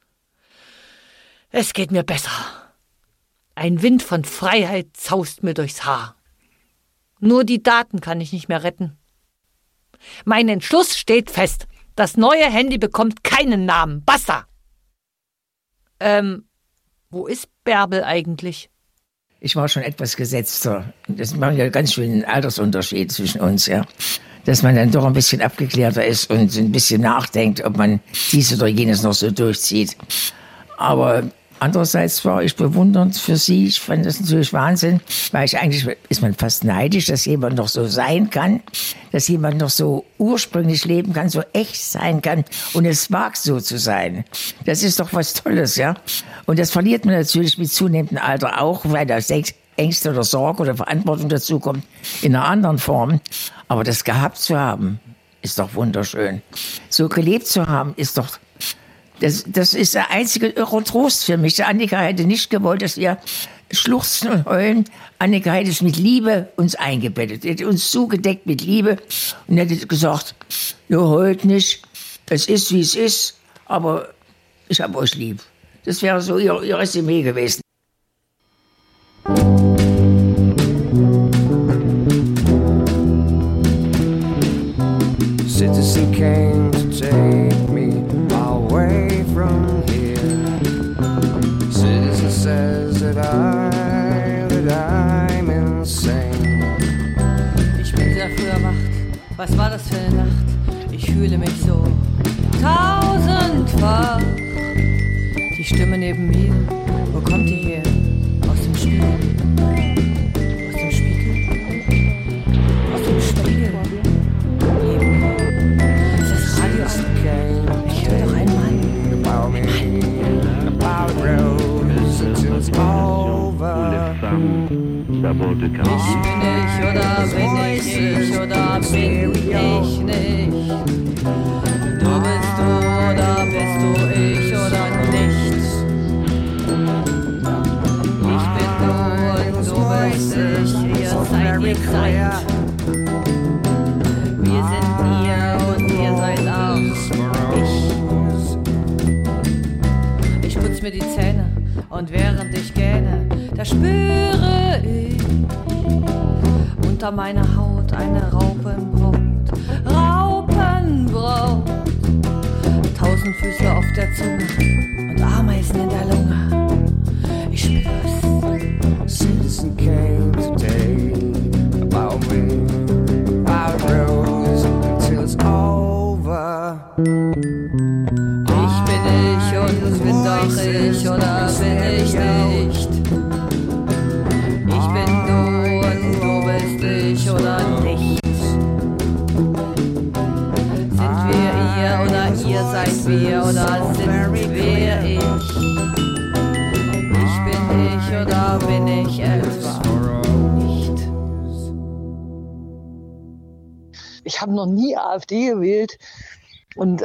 Es geht mir besser. Ein Wind von Freiheit zaust mir durchs Haar. Nur die Daten kann ich nicht mehr retten. Mein Entschluss steht fest. Das neue Handy bekommt keinen Namen. Basta! Wo ist Bärbel eigentlich? Ich war schon etwas gesetzter. Das macht ja ganz schön einen Altersunterschied zwischen uns, ja. Dass man dann doch ein bisschen abgeklärter ist und ein bisschen nachdenkt, ob man dies oder jenes noch so durchzieht. Aber andererseits war ich bewundernd für sie. Ich fand das natürlich Wahnsinn, weil eigentlich ist man fast neidisch, dass jemand noch so sein kann, dass jemand noch so ursprünglich leben kann, so echt sein kann und es mag so zu sein. Das ist doch was Tolles, ja. Und das verliert man natürlich mit zunehmendem Alter auch, weil da Ängste oder Sorge oder Verantwortung dazu kommt in einer anderen Form. Aber das gehabt zu haben, ist doch wunderschön. So gelebt zu haben, ist doch... Das ist der einzige irre Trost für mich. Annika hätte nicht gewollt, dass wir schluchzen und heulen. Annika hätte es mit Liebe uns eingebettet, hätte uns zugedeckt mit Liebe und hätte gesagt, ihr heult nicht, es ist, wie es ist, aber ich habe euch lieb. Das wäre so ihr Resümee gewesen. Citizen came to take me away from here. Citizen says that I'm insane. Ich bin sehr früh erwacht. Was war das für eine Nacht? Ich fühle mich so tausendfach. Die Stimme neben mir, wo kommt die her? Aus dem Spiegel. Aus dem Spiegel? Aus dem Spiegel. Neben mir. Ist das Radio an? Ich höre doch einen Mann. Ich bin ich oder bin ich oder bin ich nicht. Du bist du oder bist du ich oder nichts. Ich bin du und du bist ich, ihr seid. Wir sind ihr und ihr seid auch ich. Ich putz mir die Zähne und während ich gähne, da spüre ich unter meiner Haut eine Raupenbraut. 1000 Füße auf der Zunge und Ameisen in der Lunge. Ich spür's. Citizen came today about me. Ich bin ich und bin doch ich oder bin ich nicht. Ich bin du und du bist ich oder nicht. Sind wir ihr oder ihr seid wir oder sind wir ich? Ich bin ich oder bin ich etwa nicht? Ich habe noch nie AfD gewählt und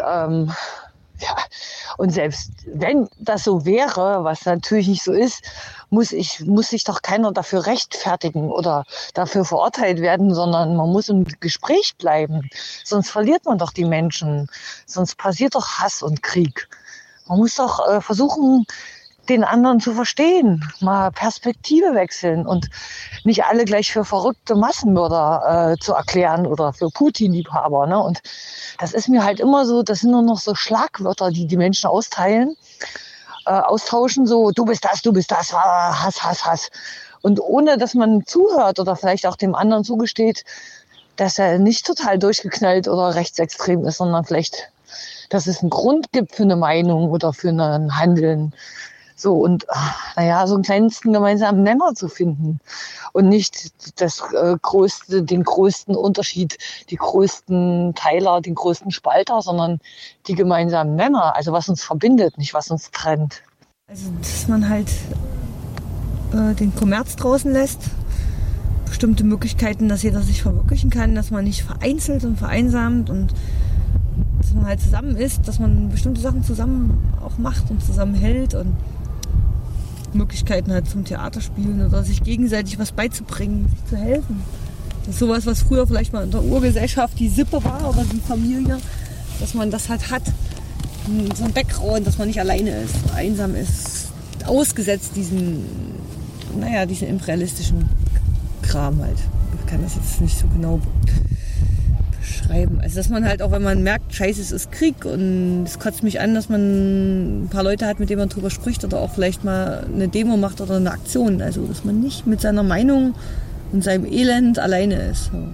und selbst wenn das so wäre, was natürlich nicht so ist, muss sich doch keiner dafür rechtfertigen oder dafür verurteilt werden, sondern man muss im Gespräch bleiben. Sonst verliert man doch die Menschen, sonst passiert doch Hass und Krieg. Man muss doch versuchen, den anderen zu verstehen, mal Perspektive wechseln und nicht alle gleich für verrückte Massenmörder zu erklären oder für Putin-Liebhaber. Ne? Und das ist mir halt immer so, das sind nur noch so Schlagwörter, die die Menschen austauschen, so du bist das, Hass, Hass, Hass. Und ohne, dass man zuhört oder vielleicht auch dem anderen zugesteht, dass er nicht total durchgeknallt oder rechtsextrem ist, sondern vielleicht, dass es einen Grund gibt für eine Meinung oder für ein Handeln. So, und so einen kleinsten gemeinsamen Nenner zu finden und nicht den größten Unterschied, die größten Teiler, den größten Spalter, sondern die gemeinsamen Nenner, also was uns verbindet, nicht was uns trennt. Also, dass man halt den Kommerz draußen lässt, bestimmte Möglichkeiten, dass jeder sich verwirklichen kann, dass man nicht vereinzelt und vereinsamt und dass man halt zusammen ist, dass man bestimmte Sachen zusammen auch macht und zusammenhält und Möglichkeiten hat zum Theaterspielen oder sich gegenseitig was beizubringen, sich zu helfen. Das ist sowas, was früher vielleicht mal in der Urgesellschaft die Sippe war oder die Familie, dass man das halt hat, so ein Background, dass man nicht alleine ist, einsam ist, ausgesetzt diesen imperialistischen Kram halt. Ich kann das jetzt nicht so genau beschreiben. Also dass man halt auch, wenn man merkt, scheiße, es ist Krieg und es kotzt mich an, dass man ein paar Leute hat, mit denen man drüber spricht oder auch vielleicht mal eine Demo macht oder eine Aktion. Also dass man nicht mit seiner Meinung und seinem Elend alleine ist. So.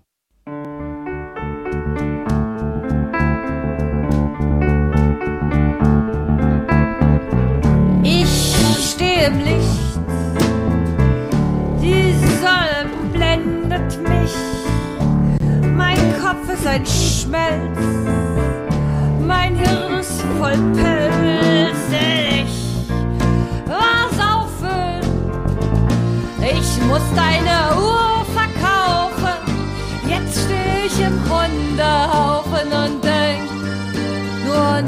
Ich stehe im Licht, die Sonne blendet mich. Mein Kopf ist ein Schmelz, mein Hirn ist voll Pelz. Ich war saufen, ich muss deine Uhr verkaufen. Jetzt steh ich im Hundehaufen und denk nur an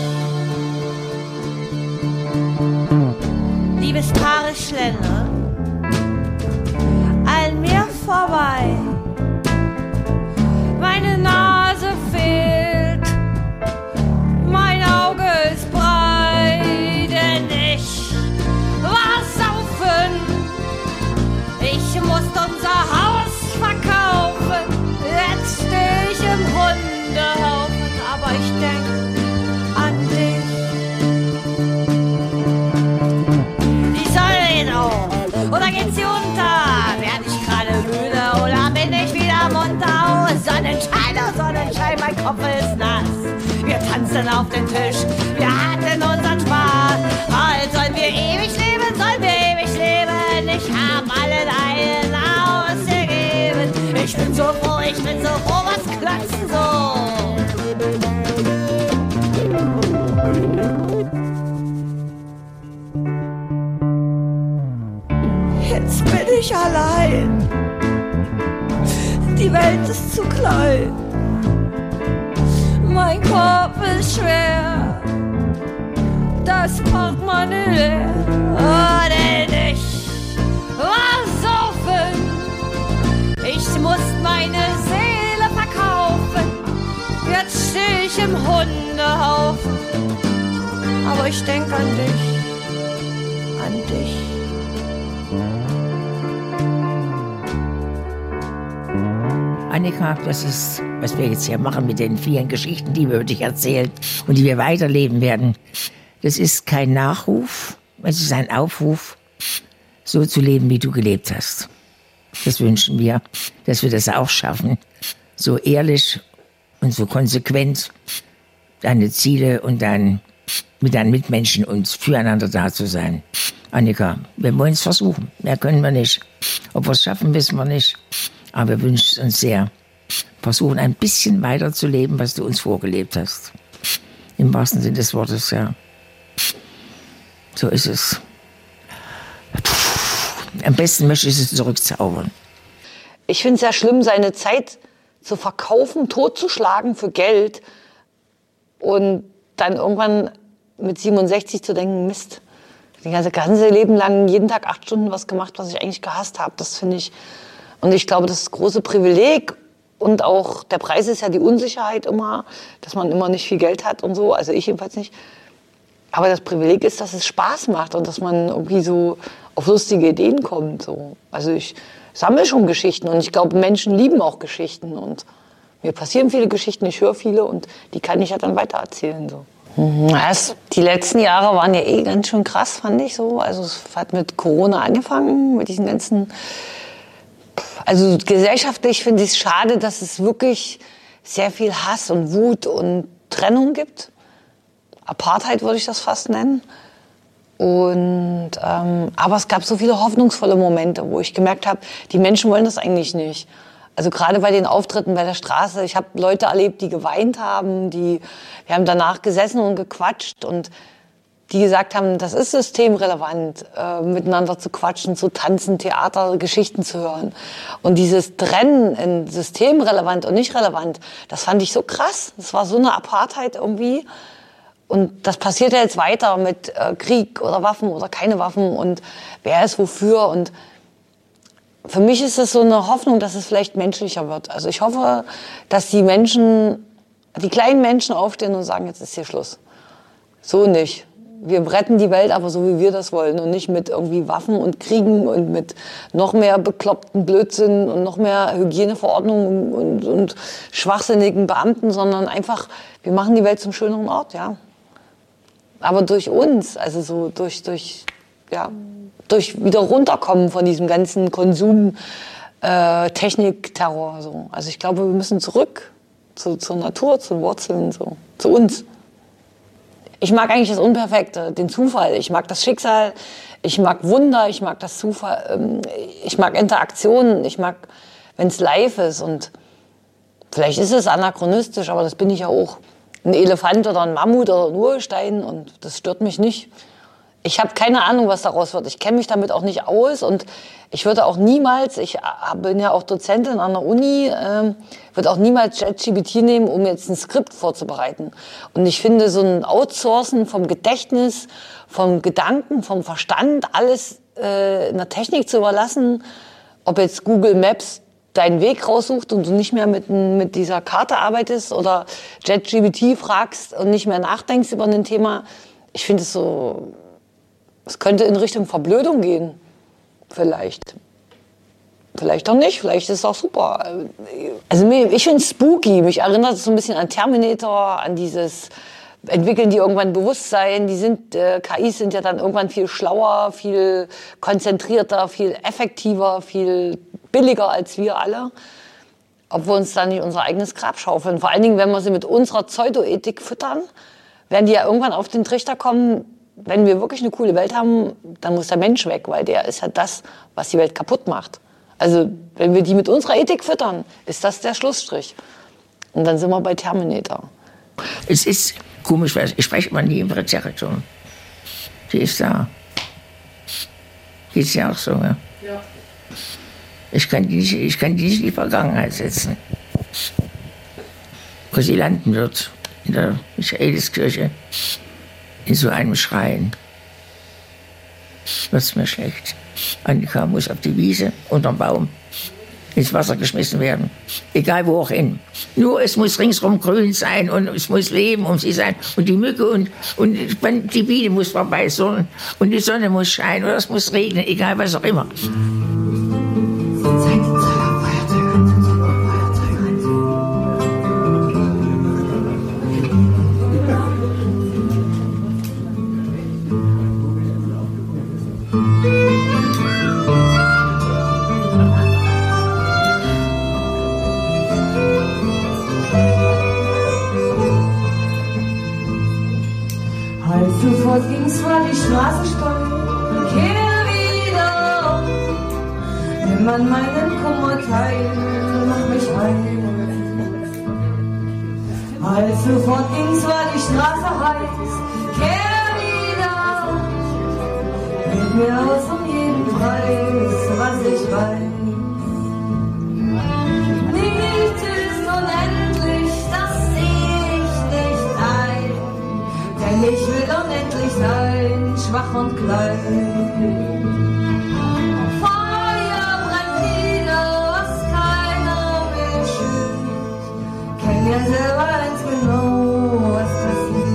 dich. Liebes Paare schlendern an mir vorbei. Meine Nase fehlt, mein Auge ist breit, denn ich war saufen. Ich musste unser Haus verkaufen, jetzt steh ich im Hundehaufen, aber ich denk an dich. Die Sonne geht auf, oder geht sie unter? Werd ich gerade müde oder bin ich wieder munter? Sonnenschein, mein Kopf ist nass. Wir tanzen auf den Tisch, wir hatten unseren Spaß. Bald sollen wir ewig leben, Ich hab alle Deinen ausgegeben. Ich bin so froh, was klotzt so? Jetzt bin ich allein. Die Welt ist zu klein. Mein Kopf ist schwer. Das Portemonnaie leer. Oh, denn ich war saufen. Ich muss meine Seele verkaufen. Jetzt steh ich im Hundehaufen. Aber ich denk an dich. An dich. Annika, das ist, was wir jetzt hier machen mit den vielen Geschichten, die wir über dich erzählen und die wir weiterleben werden. Das ist kein Nachruf, es ist ein Aufruf, so zu leben, wie du gelebt hast. Das wünschen wir, dass wir das auch schaffen, so ehrlich und so konsequent deine Ziele und dann mit deinen Mitmenschen und füreinander da zu sein. Annika, wir wollen es versuchen. Mehr können wir nicht. Ob wir es schaffen, wissen wir nicht. Aber wir wünschen es uns sehr. Versuchen ein bisschen weiter zu leben, was du uns vorgelebt hast. Im wahrsten Sinne des Wortes, ja. So ist es. Am besten möchte ich es zurückzaubern. Ich finde es ja schlimm, seine Zeit zu verkaufen, totzuschlagen für Geld und dann irgendwann mit 67 zu denken, Mist, das ganze Leben lang jeden Tag 8 Stunden was gemacht, was ich eigentlich gehasst habe. Das finde ich, und ich glaube, das große Privileg und auch der Preis ist ja die Unsicherheit immer, dass man immer nicht viel Geld hat und so, also ich jedenfalls nicht. Aber das Privileg ist, dass es Spaß macht und dass man irgendwie so auf lustige Ideen kommt. So. Also ich sammle schon Geschichten und ich glaube, Menschen lieben auch Geschichten und mir passieren viele Geschichten, ich höre viele und die kann ich ja dann weitererzählen. So. Die letzten Jahre waren ja eh ganz schön krass, fand ich so. Also es hat mit Corona angefangen, mit diesen ganzen... Also gesellschaftlich finde ich es schade, dass es wirklich sehr viel Hass und Wut und Trennung gibt. Apartheid würde ich das fast nennen. Und, aber es gab so viele hoffnungsvolle Momente, wo ich gemerkt habe, die Menschen wollen das eigentlich nicht. Also gerade bei den Auftritten bei der Straße, ich habe Leute erlebt, die geweint haben, wir haben danach gesessen und gequatscht und die gesagt haben, das ist systemrelevant, miteinander zu quatschen, zu tanzen, Theater, Geschichten zu hören. Und dieses Trennen in systemrelevant und nicht relevant, das fand ich so krass. Das war so eine Apartheid irgendwie. Und das passiert ja jetzt weiter mit Krieg oder Waffen oder keine Waffen und wer ist wofür. Und für mich ist es so eine Hoffnung, dass es vielleicht menschlicher wird. Also ich hoffe, dass die Menschen, die kleinen Menschen aufstehen und sagen, jetzt ist hier Schluss. So nicht. Wir retten die Welt aber so, wie wir das wollen und nicht mit irgendwie Waffen und Kriegen und mit noch mehr bekloppten Blödsinn und noch mehr Hygieneverordnungen und schwachsinnigen Beamten, sondern einfach, wir machen die Welt zum schöneren Ort, ja. Aber durch uns, also so durch wieder runterkommen von diesem ganzen Konsum, Technik-Terror, so. Also ich glaube, wir müssen zurück zur Natur, zu den Wurzeln, so, zu uns. Ich mag eigentlich das Unperfekte, den Zufall. Ich mag das Schicksal, ich mag Wunder, ich mag das Zufall, ich mag Interaktionen, ich mag, wenn es live ist. Und vielleicht ist es anachronistisch, aber das bin ich ja auch. Ein Elefant oder ein Mammut oder ein Urstein und das stört mich nicht. Ich habe keine Ahnung, was daraus wird. Ich kenne mich damit auch nicht aus und ich würde auch niemals, ich bin ja auch Dozentin an der Uni, würde auch niemals ChatGPT nehmen, um jetzt ein Skript vorzubereiten. Und ich finde, so ein Outsourcen vom Gedächtnis, vom Gedanken, vom Verstand, alles einer Technik zu überlassen, ob jetzt Google Maps deinen Weg raussucht und du nicht mehr mit dieser Karte arbeitest oder ChatGPT fragst und nicht mehr nachdenkst über ein Thema. Ich finde es so... Es könnte in Richtung Verblödung gehen, vielleicht. Vielleicht auch nicht, vielleicht ist es auch super. Also ich finde es spooky, mich erinnert es so ein bisschen an Terminator, an dieses, entwickeln die irgendwann Bewusstsein, KIs sind ja dann irgendwann viel schlauer, viel konzentrierter, viel effektiver, viel billiger als wir alle. Ob wir uns dann nicht unser eigenes Grab schaufeln. Vor allen Dingen, wenn wir sie mit unserer Pseudoethik füttern, werden die ja irgendwann auf den Trichter kommen, wenn wir wirklich eine coole Welt haben, dann muss der Mensch weg, weil der ist ja das, was die Welt kaputt macht. Also wenn wir die mit unserer Ethik füttern, ist das der Schlussstrich. Und dann sind wir bei Terminator. Es ist komisch, weil ich spreche mal nie im Präteritum. Die ist da. Geht's ja auch so, ja? Ja. Ich kann die nicht in die Vergangenheit setzen. Wo sie landen wird, in der Michaeliskirche. In so einem Schrein wird's mir schlecht. Annika muss auf die Wiese unterm Baum ins Wasser geschmissen werden. Egal wo auch hin. Nur es muss ringsrum grün sein und es muss Leben um sie sein. Und die Mücke und die Biene muss vorbei sollen. Und die Sonne muss scheinen oder es muss regnen. Egal was auch immer. ging's, war die Straße steil. Kehr wieder, nimm an meinen Kummer teil, mach mich heil. Als du fortgingst, war die Straße heiß. Kehr wieder, red mir aus um jeden Preis, was ich weiß. Nichts ist unendlich, das seh ich nicht ein, denn ich will unendlich sein, schwach und klein. Feuer brennt wieder, was keiner mehr schürt, kenn ja selber ganz genau, was passiert.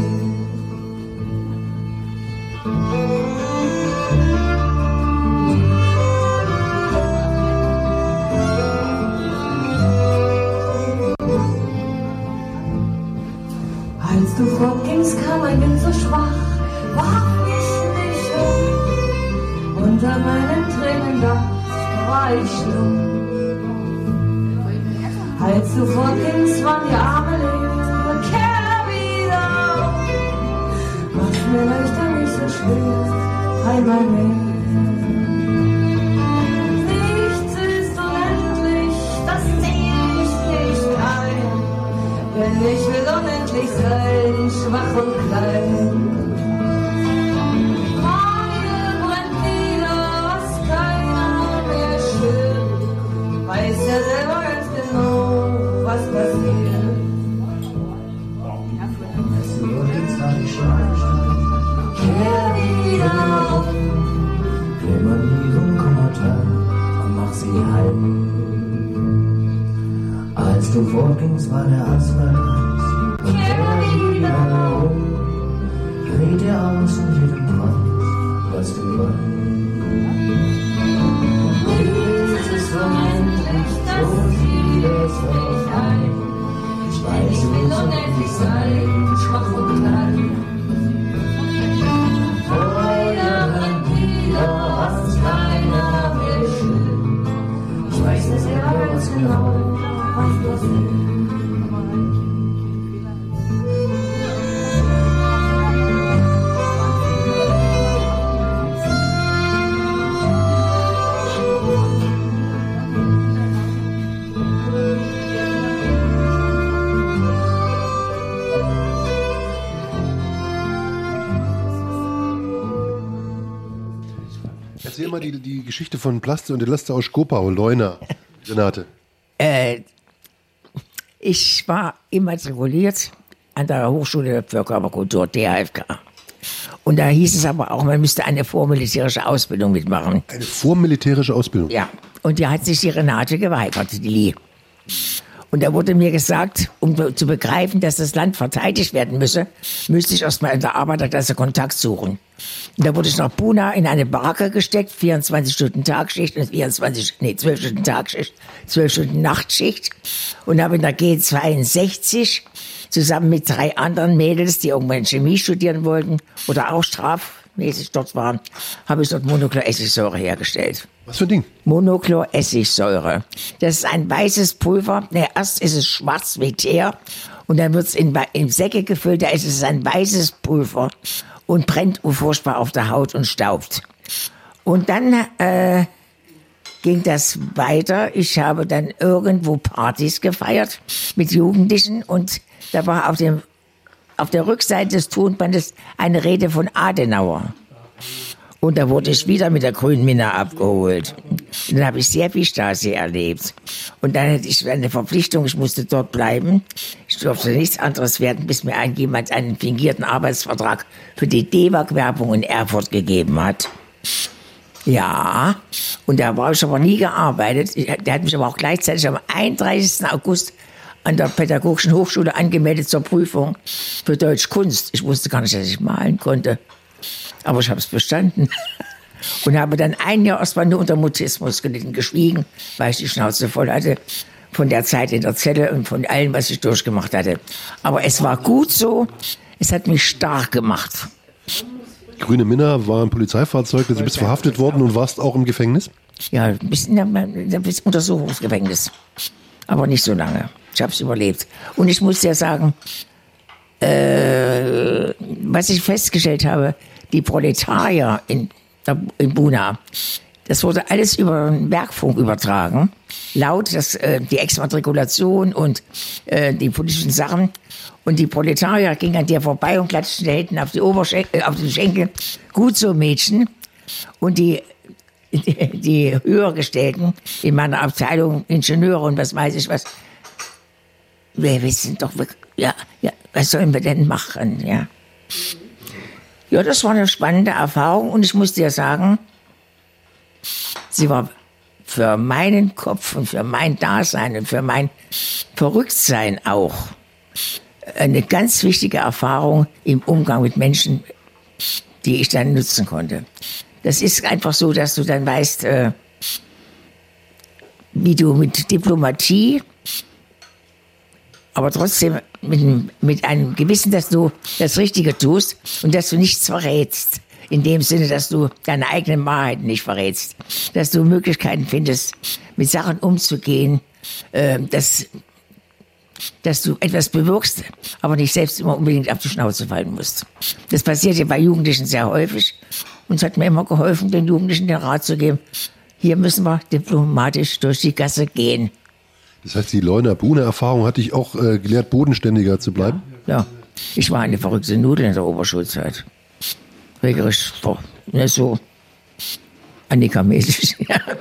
Als du fortgingst, kam ein Wind so schwach, warf mich nicht um. Unter meinen Tränen war ich stumm. Als du fortgingst, waren die Arme leer. Kehr wieder, mach's mir leichter, nicht so schwer, einmal mehr. Nichts ist unendlich, das seh ich nicht ein, denn ich will unendlich sein, schwach und klein. Feuer brennt wieder, was keiner mehr spürt, weiß ja selber ganz genau, was passiert. Kehr wieder, nimm an ihren Kummer teil und mach sie heil. Als du fortgingst, war der Asphalt heiß. kehr wieder, Red dir aus um jeden Preis, was du weißt. nichts ist unendlich, das sieht nicht ein. Ich will unendlich sein, schwach und klein. Feuer brennt wieder, was keiner mehr schürt. Ich weiß es ja ganz genau, was passiert. Erzähl mal die Geschichte von Plaste und Elaste aus Skopau, Leuna, Renate. Ich war immatrikuliert an der Hochschule für Körperkultur, DHFK. Und da hieß es aber auch, man müsste eine vormilitärische Ausbildung mitmachen. Eine vormilitärische Ausbildung? Ja, und da hat sich die Renate geweigert, die Lie. Und da wurde mir gesagt, um zu begreifen, dass das Land verteidigt werden müsste ich erstmal in der Arbeiterklasse Kontakt suchen. Und da wurde ich nach Puna in eine Barke gesteckt, 24 Stunden Tagschicht und 12 Stunden Tagschicht, 12 Stunden Nachtschicht. Und habe in der G62 zusammen mit 3 anderen Mädels, die irgendwann Chemie studieren wollten oder auch strafmäßig dort waren, habe ich dort Monochlor-Essigsäure hergestellt. Was für ein Ding? Monochlor-Essigsäure. Das ist ein weißes Pulver. Erst ist es schwarz wie Teer und dann wird es in Säcke gefüllt. Da ist es ein weißes Pulver und brennt furchtbar auf der Haut und staubt. Und dann ging das weiter. Ich habe dann irgendwo Partys gefeiert mit Jugendlichen und da war auf der Rückseite des Tonbandes eine Rede von Adenauer. Und da wurde ich wieder mit der grünen Minna abgeholt. Und dann habe ich sehr viel Stasi erlebt. Und dann hatte ich eine Verpflichtung, ich musste dort bleiben. Ich durfte nichts anderes werden, bis mir jemand einen fingierten Arbeitsvertrag für die D-Mark-Werbung in Erfurt gegeben hat. Ja, und da habe ich aber nie gearbeitet. Der hat mich aber auch gleichzeitig am 31. August an der Pädagogischen Hochschule angemeldet zur Prüfung für Deutsch Kunst. Ich wusste gar nicht, dass ich malen konnte. Aber ich habe es bestanden. Und habe dann ein Jahr erstmal nur unter Mutismus gelitten, geschwiegen, weil ich die Schnauze voll hatte von der Zeit in der Zelle und von allem, was ich durchgemacht hatte. Aber es war gut so. Es hat mich stark gemacht. Grüne Minna war ein Polizeifahrzeug, du bist verhaftet worden und warst auch im Gefängnis? Ja, bis Untersuchungsgefängnis. Aber nicht so lange. Ich habe es überlebt. Und ich muss ja sagen, was ich festgestellt habe, die Proletarier in Buna, das wurde alles über den Werkfunk übertragen. Laut, die Exmatrikulation und die politischen Sachen. Und die Proletarier gingen an dir vorbei und klatschten da hinten auf den Schenkel. Gut so, Mädchen. Und die Höhergestellten in meiner Abteilung, Ingenieure und was weiß ich was, wir wissen doch, ja, was sollen wir denn machen, ja. Ja, das war eine spannende Erfahrung und ich muss dir sagen, sie war für meinen Kopf und für mein Dasein und für mein Verrücktsein auch eine ganz wichtige Erfahrung im Umgang mit Menschen, die ich dann nutzen konnte. Das ist einfach so, dass du dann weißt, wie du mit Diplomatie, aber trotzdem mit einem Gewissen, dass du das Richtige tust und dass du nichts verrätst. In dem Sinne, dass du deine eigenen Wahrheiten nicht verrätst. Dass du Möglichkeiten findest, mit Sachen umzugehen, dass du etwas bewirkst, aber nicht selbst immer unbedingt auf die Schnauze fallen musst. Das passiert ja bei Jugendlichen sehr häufig. Und es hat mir immer geholfen, den Jugendlichen den Rat zu geben, hier müssen wir diplomatisch durch die Gasse gehen. Das heißt, die Leuna-Buna-Erfahrung hat dich auch gelehrt, bodenständiger zu bleiben? Ja, ich war eine verrückte Nudel in der Oberschulzeit. Regelrecht, nicht so Annika-mäßig.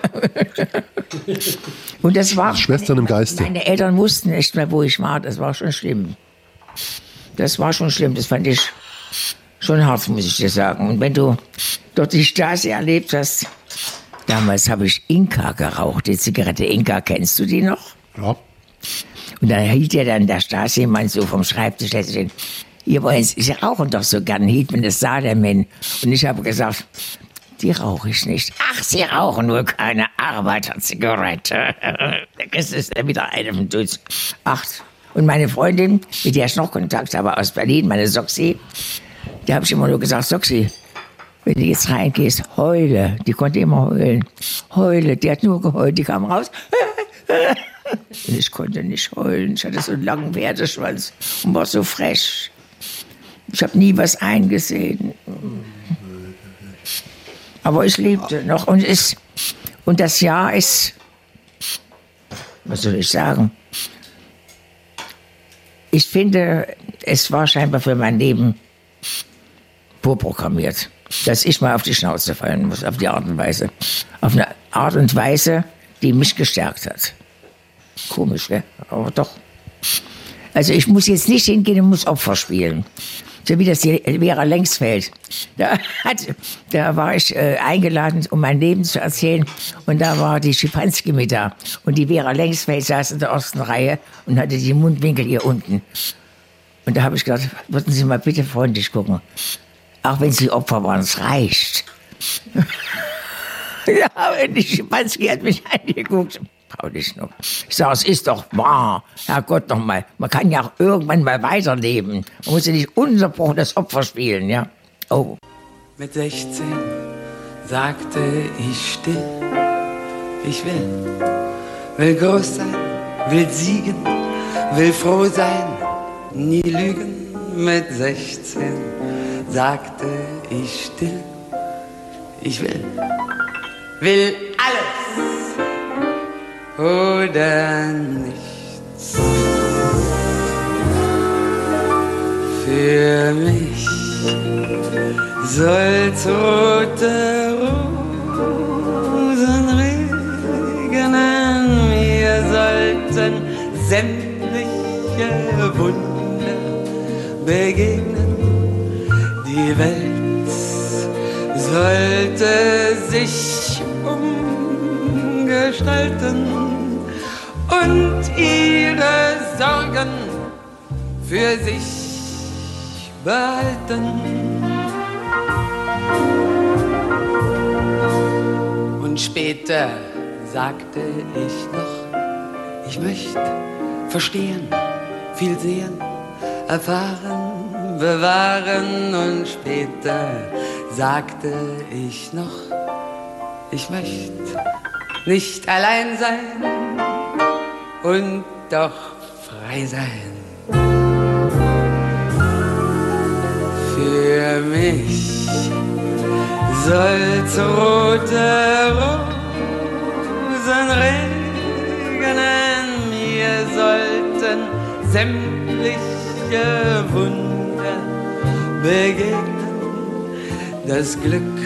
Und das war... Schwestern im Geiste. Meine Eltern wussten nicht mehr, wo ich war. Das war schon schlimm. Das fand ich schon hart, muss ich dir sagen. Und wenn du dort die Stasi erlebt hast, damals habe ich Inka geraucht, die Zigarette Inka, kennst du die noch? Ja. Und da hielt ja dann der Stasi-Mann so vom Schreibtisch, Sie rauchen doch so gern, hielt mir das sah der Mann. Und ich habe gesagt, die rauche ich nicht. Ach, Sie rauchen nur keine Arbeiterzigarette. Das ist dann wieder eine von Dutz. 8. Und meine Freundin, mit der ich noch Kontakt habe aus Berlin, meine Soxy, da habe ich immer nur gesagt, Soxy, wenn du jetzt reingehst, heule. Die konnte immer heulen. Heule, die hat nur geheult, die kam raus. Und ich konnte nicht heulen. Ich hatte so einen langen Pferdeschwanz und war so frech. Ich habe nie was eingesehen. Aber ich lebte noch. Und das Jahr ist, was soll ich sagen? Ich finde, es war scheinbar für mein Leben vorprogrammiert, dass ich mal auf die Schnauze fallen muss, auf die Art und Weise. Auf eine Art und Weise, die mich gestärkt hat. Komisch, ne? Aber doch. Also ich muss jetzt nicht hingehen und muss Opfer spielen. So wie das die Vera Lengsfeld. Da war ich eingeladen, um mein Leben zu erzählen. Und da war die Schipanski mit da. Und die Vera Lengsfeld saß in der ersten Reihe und hatte die Mundwinkel hier unten. Und da habe ich gedacht, würden Sie mal bitte freundlich gucken. Auch wenn Sie Opfer waren, es reicht. Ja, aber die Schipanski hat mich angeguckt. Ich sage, es ist doch wahr. Herrgott noch mal. Man kann ja auch irgendwann mal weiterleben. Man muss ja nicht ununterbrochen das Opfer spielen, ja. Oh. Mit 16 sagte ich still, ich will groß sein, will siegen, will froh sein, nie lügen. Mit 16 sagte ich still, ich will alles oder nichts. Für mich soll's rote Rosen regnen, mir sollten sämtliche Wunder begegnen. Die Welt sollte sich umgestalten und ihre Sorgen für sich behalten. Und später sagte ich noch, ich möchte verstehen, viel sehen, erfahren, bewahren. Und später sagte ich noch, ich möchte nicht allein sein und doch frei sein. Für mich soll's rote Rosen regnen, mir sollten sämtliche Wunder begegnen. Das Glück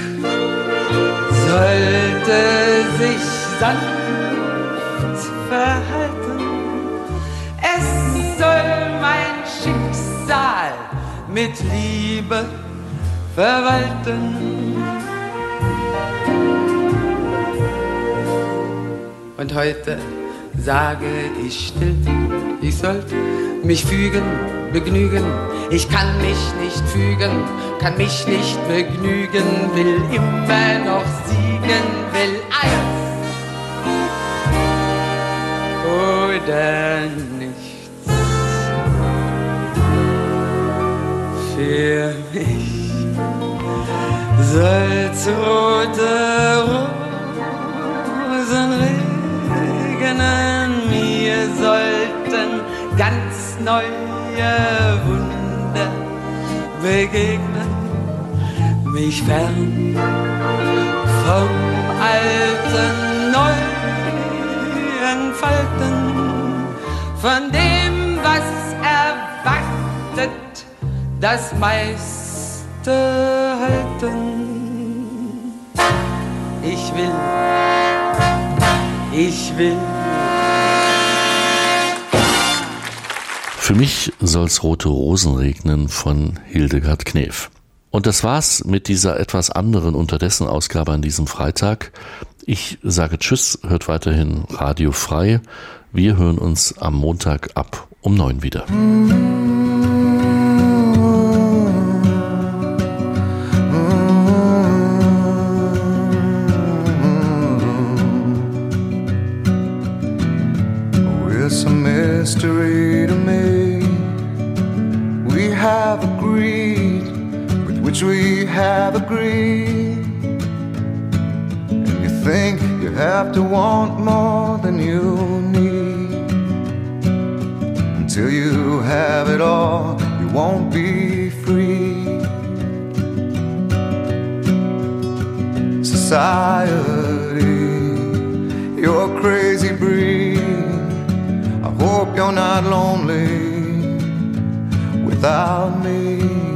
sollte sich sanft verhalten. Es soll mein Schicksal mit Liebe verwalten. Und heute sage ich still, ich sollte mich fügen, begnügen. Ich kann mich nicht fügen, kann mich nicht begnügen, will immer noch siegen, will eins oder nichts. Für mich soll's rote Rosen regnen, mir sollten ganz neue Wunder begegnen, mich fern vom Alten neu entfalten, von dem, was erwartet, das meiste halten. Ich will. Für mich soll's rote Rosen regnen von Hildegard Knef. Und das war's mit dieser etwas anderen Unterdessen-Ausgabe an diesem Freitag. Ich sage Tschüss, hört weiterhin Radio Frei. Wir hören uns am Montag ab um 9 wieder. It's a mystery to me. We have agreed with which we have agreed. And you think you have to want more than you need. Until you have it all, you won't be free. Society, you're crazy breed. I hope you're not lonely without me.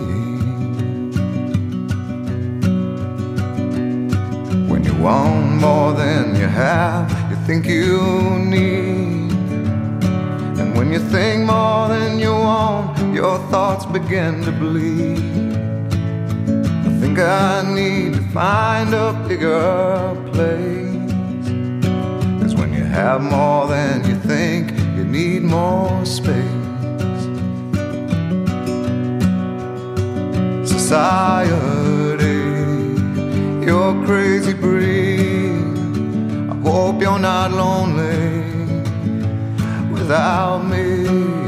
When you want more than you have, you think you need. And when you think more than you want, your thoughts begin to bleed. I think I need to find a bigger place. 'Cause when you have more than you think, you need more space. Society, you're crazy breed. I hope you're not lonely without me.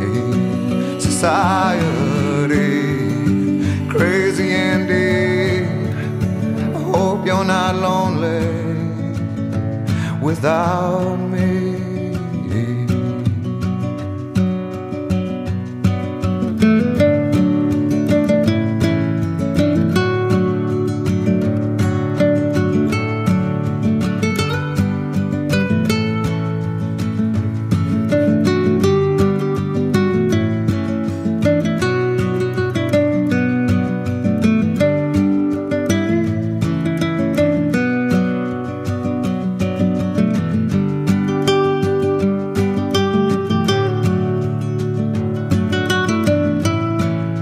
Society, crazy indeed. I hope you're not lonely without me.